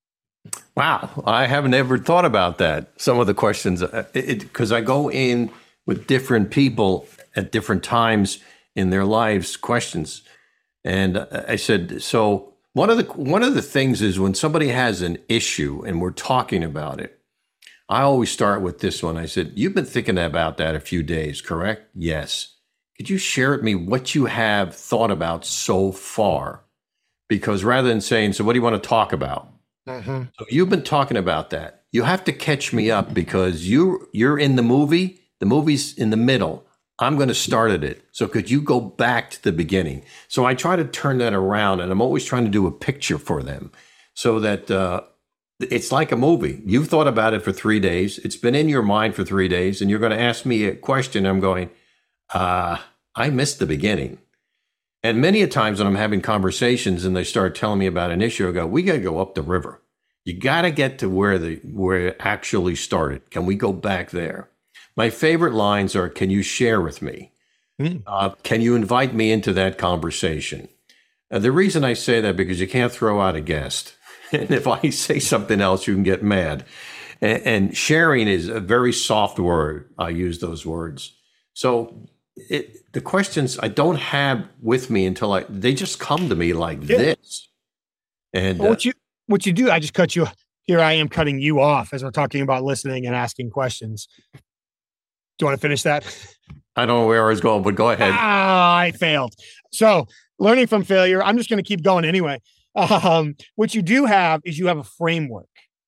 Speaker 2: Wow, I haven't ever thought about that. Some of the questions, because I go in with different people at different times in their lives, questions. And I said, so one of the one of the things is when somebody has an issue and we're talking about it, I always start with this one. I said, you've been thinking about that a few days, correct? Yes. Could you share with me what you have thought about so far? Because rather than saying, so what do you want to talk about? Mm-hmm. So you've been talking about that. You have to catch me up because you, you're in the movie. The movie's in the middle. I'm going to start at it. So could you go back to the beginning? So I try to turn that around, and I'm always trying to do a picture for them so that uh, it's like a movie. You've thought about it for three days. It's been in your mind for three days, and you're going to ask me a question. I'm going, uh, I missed the beginning. And many a times when I'm having conversations and they start telling me about an issue, I go, we got to go up the river. You got to get to where the where it actually started. Can we go back there? My favorite lines are, can you share with me? Mm. Uh, can you invite me into that conversation? Uh, the reason I say that, because you can't throw out a guest. And if I say something else, you can get mad. And, and sharing is a very soft word. I use those words. So it, the questions I don't have with me until I, they just come to me like yeah. this. And
Speaker 1: well, what you, what you do, I just cut you. Here I am cutting you off as we're talking about listening and asking questions. Do you want to finish that?
Speaker 2: I don't know where I was going, but go ahead.
Speaker 1: Ah, I failed. So learning from failure, I'm just going to keep going anyway. Um, what you do have is you have a framework.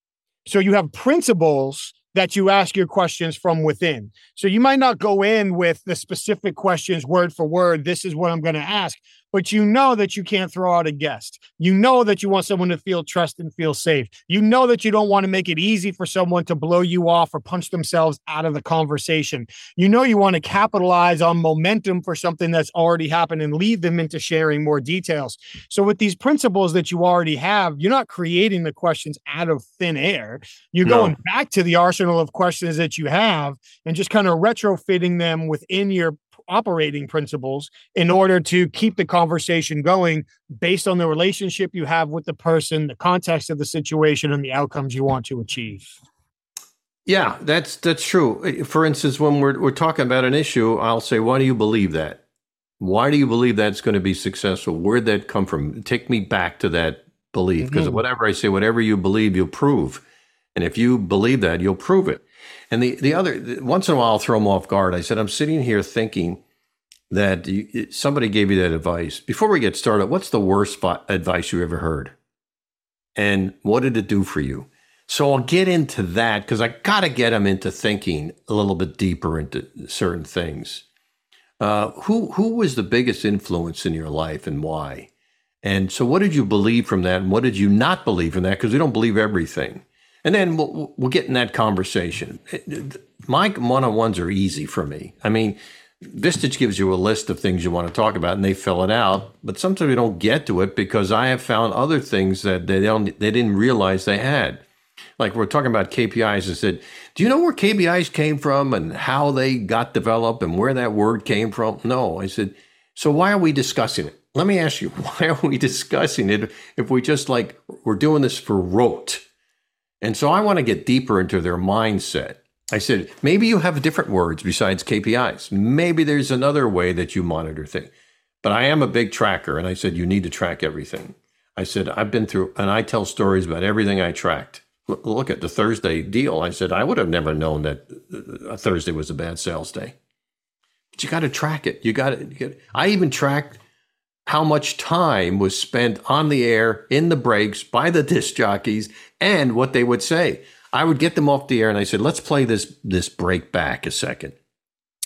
Speaker 1: So you have principles that you ask your questions from within. So you might not go in with the specific questions word for word. This is what I'm going to ask. But you know that you can't throw out a guest. You know that you want someone to feel trust and feel safe. You know that you don't want to make it easy for someone to blow you off or punch themselves out of the conversation. You know you want to capitalize on momentum for something that's already happened and lead them into sharing more details. So with these principles that you already have, you're not creating the questions out of thin air. You're no. going back to the arsenal of questions that you have and just kind of retrofitting them within your operating principles in order to keep the conversation going based on the relationship you have with the person, the context of the situation, and the outcomes you want to achieve.
Speaker 2: Yeah, that's that's true. For instance, when we're we're talking about an issue, I'll say, why do you believe that? Why do you believe that's going to be successful? Where'd that come from? Take me back to that belief, because mm-hmm. whatever I say, whatever you believe, you'll prove. And if you believe that, you'll prove it. And the, the other, once in a while, I'll throw them off guard. I said, I'm sitting here thinking that you, somebody gave you that advice. Before we get started, what's the worst advice you ever heard? And what did it do for you? So I'll get into that because I got to get them into thinking a little bit deeper into certain things. Uh, who who was the biggest influence in your life and why? And so what did you believe from that? And what did you not believe from that? Because we don't believe everything. And then we'll, we'll get in that conversation. My one-on-ones are easy for me. I mean, Vistage gives you a list of things you want to talk about, and they fill it out. But sometimes we don't get to it because I have found other things that they don't they didn't realize they had. Like we're talking about K P Is. I said, do you know where K P Is came from and how they got developed and where that word came from? No. I said, so why are we discussing it? Let me ask you, why are we discussing it if we just like we're doing this for rote? And so I want to get deeper into their mindset. I said, maybe you have different words besides K P Is. Maybe there's another way that you monitor things. But I am a big tracker. And I said, you need to track everything. I said, I've been through, and I tell stories about everything I tracked. Look at the Thursday deal. I said, I would have never known that a Thursday was a bad sales day. But you got to track it. You got to, I even tracked how much time was spent on the air, in the breaks, by the disc jockeys, and what they would say. I would get them off the air, and I said, let's play this, this break back a second.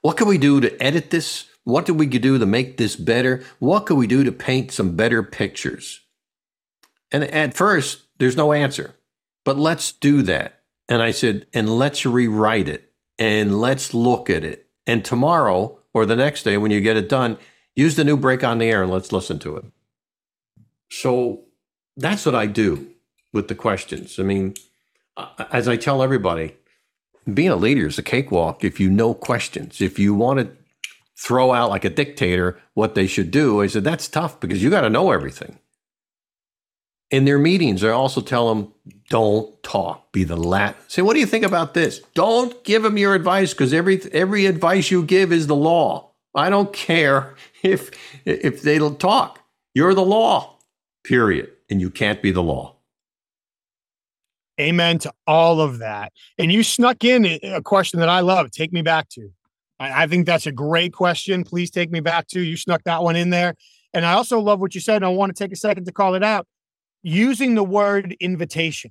Speaker 2: What can we do to edit this? What do we do to make this better? What can we do to paint some better pictures? And at first, there's no answer, but let's do that. And I said, and let's rewrite it and let's look at it. And tomorrow or the next day when you get it done, use the new break on the air and let's listen to it. So that's what I do with the questions. I mean, as I tell everybody, being a leader is a cakewalk if you know questions. If you want to throw out like a dictator what they should do, I said, that's tough because you got to know everything. In their meetings, I also tell them, don't talk, be the last. Say, what do you think about this? Don't give them your advice because every every advice you give is the law. I don't care if if they don't talk. You're the law, period. And you can't be the law.
Speaker 1: Amen to all of that. And you snuck in a question that I love. Take me back to. I, I think that's a great question. Please take me back to. You snuck that one in there. And I also love what you said. And I want to take a second to call it out. Using the word invitation.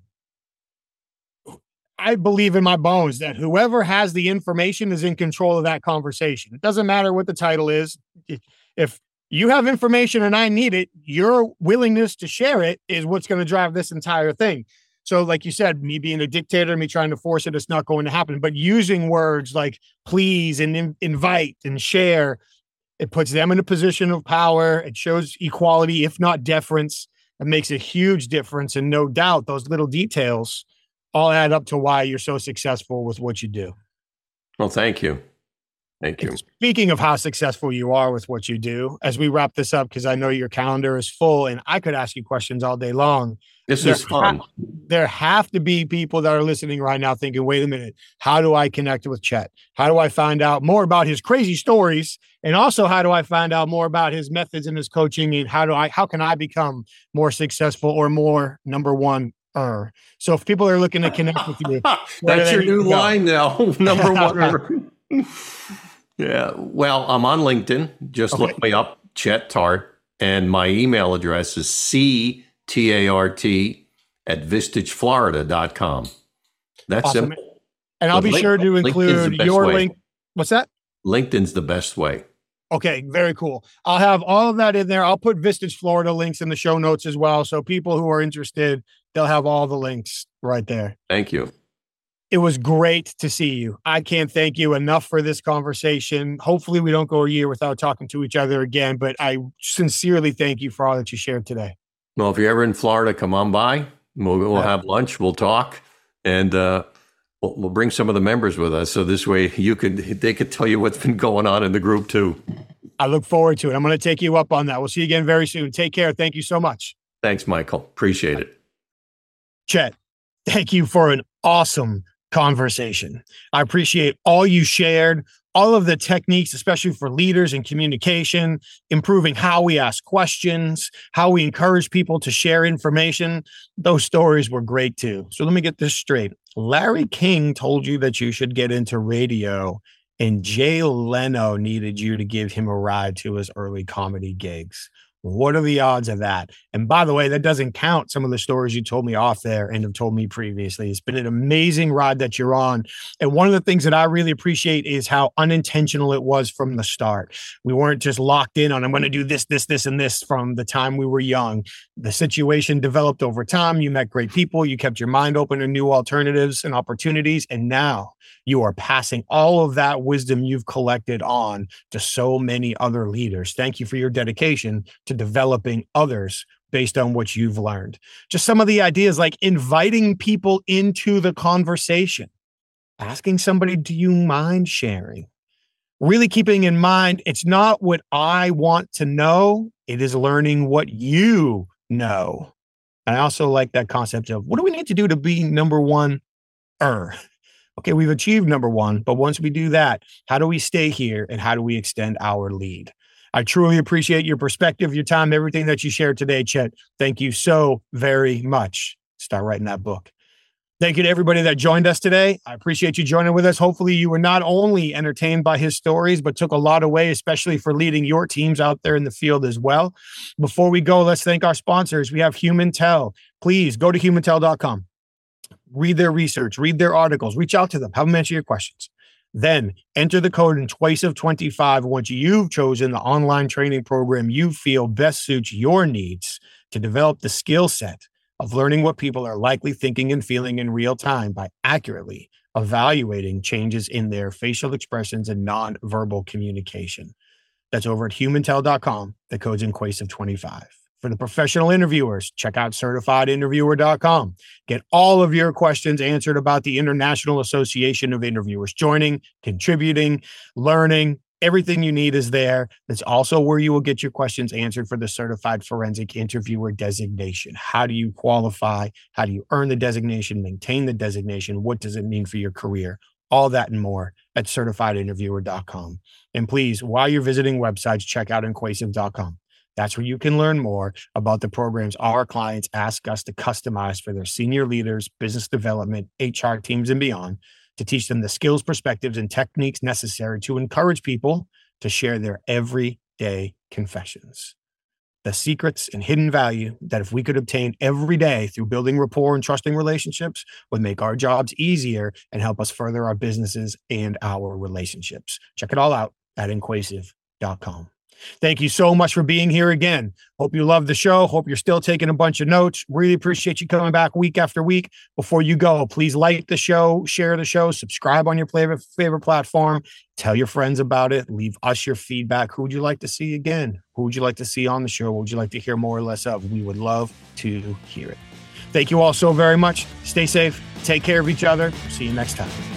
Speaker 1: I believe in my bones that whoever has the information is in control of that conversation. It doesn't matter what the title is. If you have information and I need it, your willingness to share it is what's going to drive this entire thing. So like you said, me being a dictator, me trying to force it, it's not going to happen. But using words like please and in- invite and share, it puts them in a position of power. It shows equality, if not deference. It makes a huge difference. And no doubt those little details all add up to why you're so successful with what you do.
Speaker 2: Well, thank you. Thank you.
Speaker 1: And speaking of how successful you are with what you do, as we wrap this up, because I know your calendar is full and I could ask you questions all day long.
Speaker 2: This
Speaker 1: there
Speaker 2: is fun.
Speaker 1: Ha- there have to be people that are listening right now thinking, wait a minute, how do I connect with Chet? How do I find out more about his crazy stories? And also, how do I find out more about his methods and his coaching? And how do I, how can I become more successful or more number one? Er. So if people are looking to connect with you,
Speaker 2: that's your new line now. Number one. Yeah. Well, I'm on LinkedIn. Just okay. Look me up, Chet Tart. And my email address is C T A R T at vistage florida dot com. That's
Speaker 1: awesome.
Speaker 2: Simple.
Speaker 1: And I'll but be link, sure to include your way. link. What's that?
Speaker 2: LinkedIn's the best way.
Speaker 1: Okay, very cool. I'll have all of that in there. I'll put Vistage Florida links in the show notes as well. So people who are interested, they'll have all the links right there.
Speaker 2: Thank you.
Speaker 1: It was great to see you. I can't thank you enough for this conversation. Hopefully we don't go a year without talking to each other again, but I sincerely thank you for all that you shared today.
Speaker 2: Well, if you're ever in Florida, come on by. We'll, we'll have lunch. We'll talk. And uh, we'll, we'll bring some of the members with us. So this way you could, they could tell you what's been going on in the group too.
Speaker 1: I look forward to it. I'm going to take you up on that. We'll see you again very soon. Take care. Thank you so much.
Speaker 2: Thanks, Michael. Appreciate it.
Speaker 1: Chet, thank you for an awesome conversation. I appreciate all you shared, all of the techniques, especially for leaders and communication, improving how we ask questions, how we encourage people to share information. Those stories were great too. So let me get this straight. Larry King told you that you should get into radio, and Jay Leno needed you to give him a ride to his early comedy gigs. What are the odds of that? And by the way, that doesn't count some of the stories you told me off there and have told me previously. It's been an amazing ride that you're on. And one of the things that I really appreciate is how unintentional it was from the start. We weren't just locked in on, I'm going to do this, this, this, and this from the time we were young. The situation developed over time. You met great people. You kept your mind open to new alternatives and opportunities. And now you are passing all of that wisdom you've collected on to so many other leaders. Thank you for your dedication to developing others based on what you've learned. Just some of the ideas like inviting people into the conversation, asking somebody, do you mind sharing? Really keeping in mind, it's not what I want to know. It is learning what you know. And I also like that concept of what do we need to do to be number one? Er. Okay, we've achieved number one, but once we do that, how do we stay here and how do we extend our lead? I truly appreciate your perspective, your time, everything that you shared today, Chet. Thank you so very much. Start writing that book. Thank you to everybody that joined us today. I appreciate you joining with us. Hopefully you were not only entertained by his stories, but took a lot away, especially for leading your teams out there in the field as well. Before we go, let's thank our sponsors. We have HumanTel. Please go to human tel dot com. Read their research, read their articles, reach out to them, have them answer your questions. Then enter the code in twice of twenty-five once you've chosen the online training program you feel best suits your needs to develop the skill set of learning what people are likely thinking and feeling in real time by accurately evaluating changes in their facial expressions and nonverbal communication. That's over at humantel dot com. The code's in Quasive twenty-five. For the professional interviewers, check out certified interviewer dot com. Get all of your questions answered about the International Association of Interviewers. Joining, contributing, learning, everything you need is there. That's also where you will get your questions answered for the Certified Forensic Interviewer designation. How do you qualify? How do you earn the designation, maintain the designation? What does it mean for your career? All that and more at certified interviewer dot com. And please, while you're visiting websites, check out inquasive dot com. That's where you can learn more about the programs our clients ask us to customize for their senior leaders, business development, H R teams, and beyond, to teach them the skills, perspectives, and techniques necessary to encourage people to share their everyday confessions. The secrets and hidden value that if we could obtain every day through building rapport and trusting relationships would make our jobs easier and help us further our businesses and our relationships. Check it all out at inquasive dot com. Thank you so much for being here again. Hope you love the show. Hope you're still taking a bunch of notes. Really appreciate you coming back week after week. Before you go, please like the show, share the show, subscribe on your favorite, favorite platform, tell your friends about it, leave us your feedback. Who would you like to see again? Who would you like to see on the show? What would you like to hear more or less of? We would love to hear it. Thank you all so very much. Stay safe. Take care of each other. See you next time.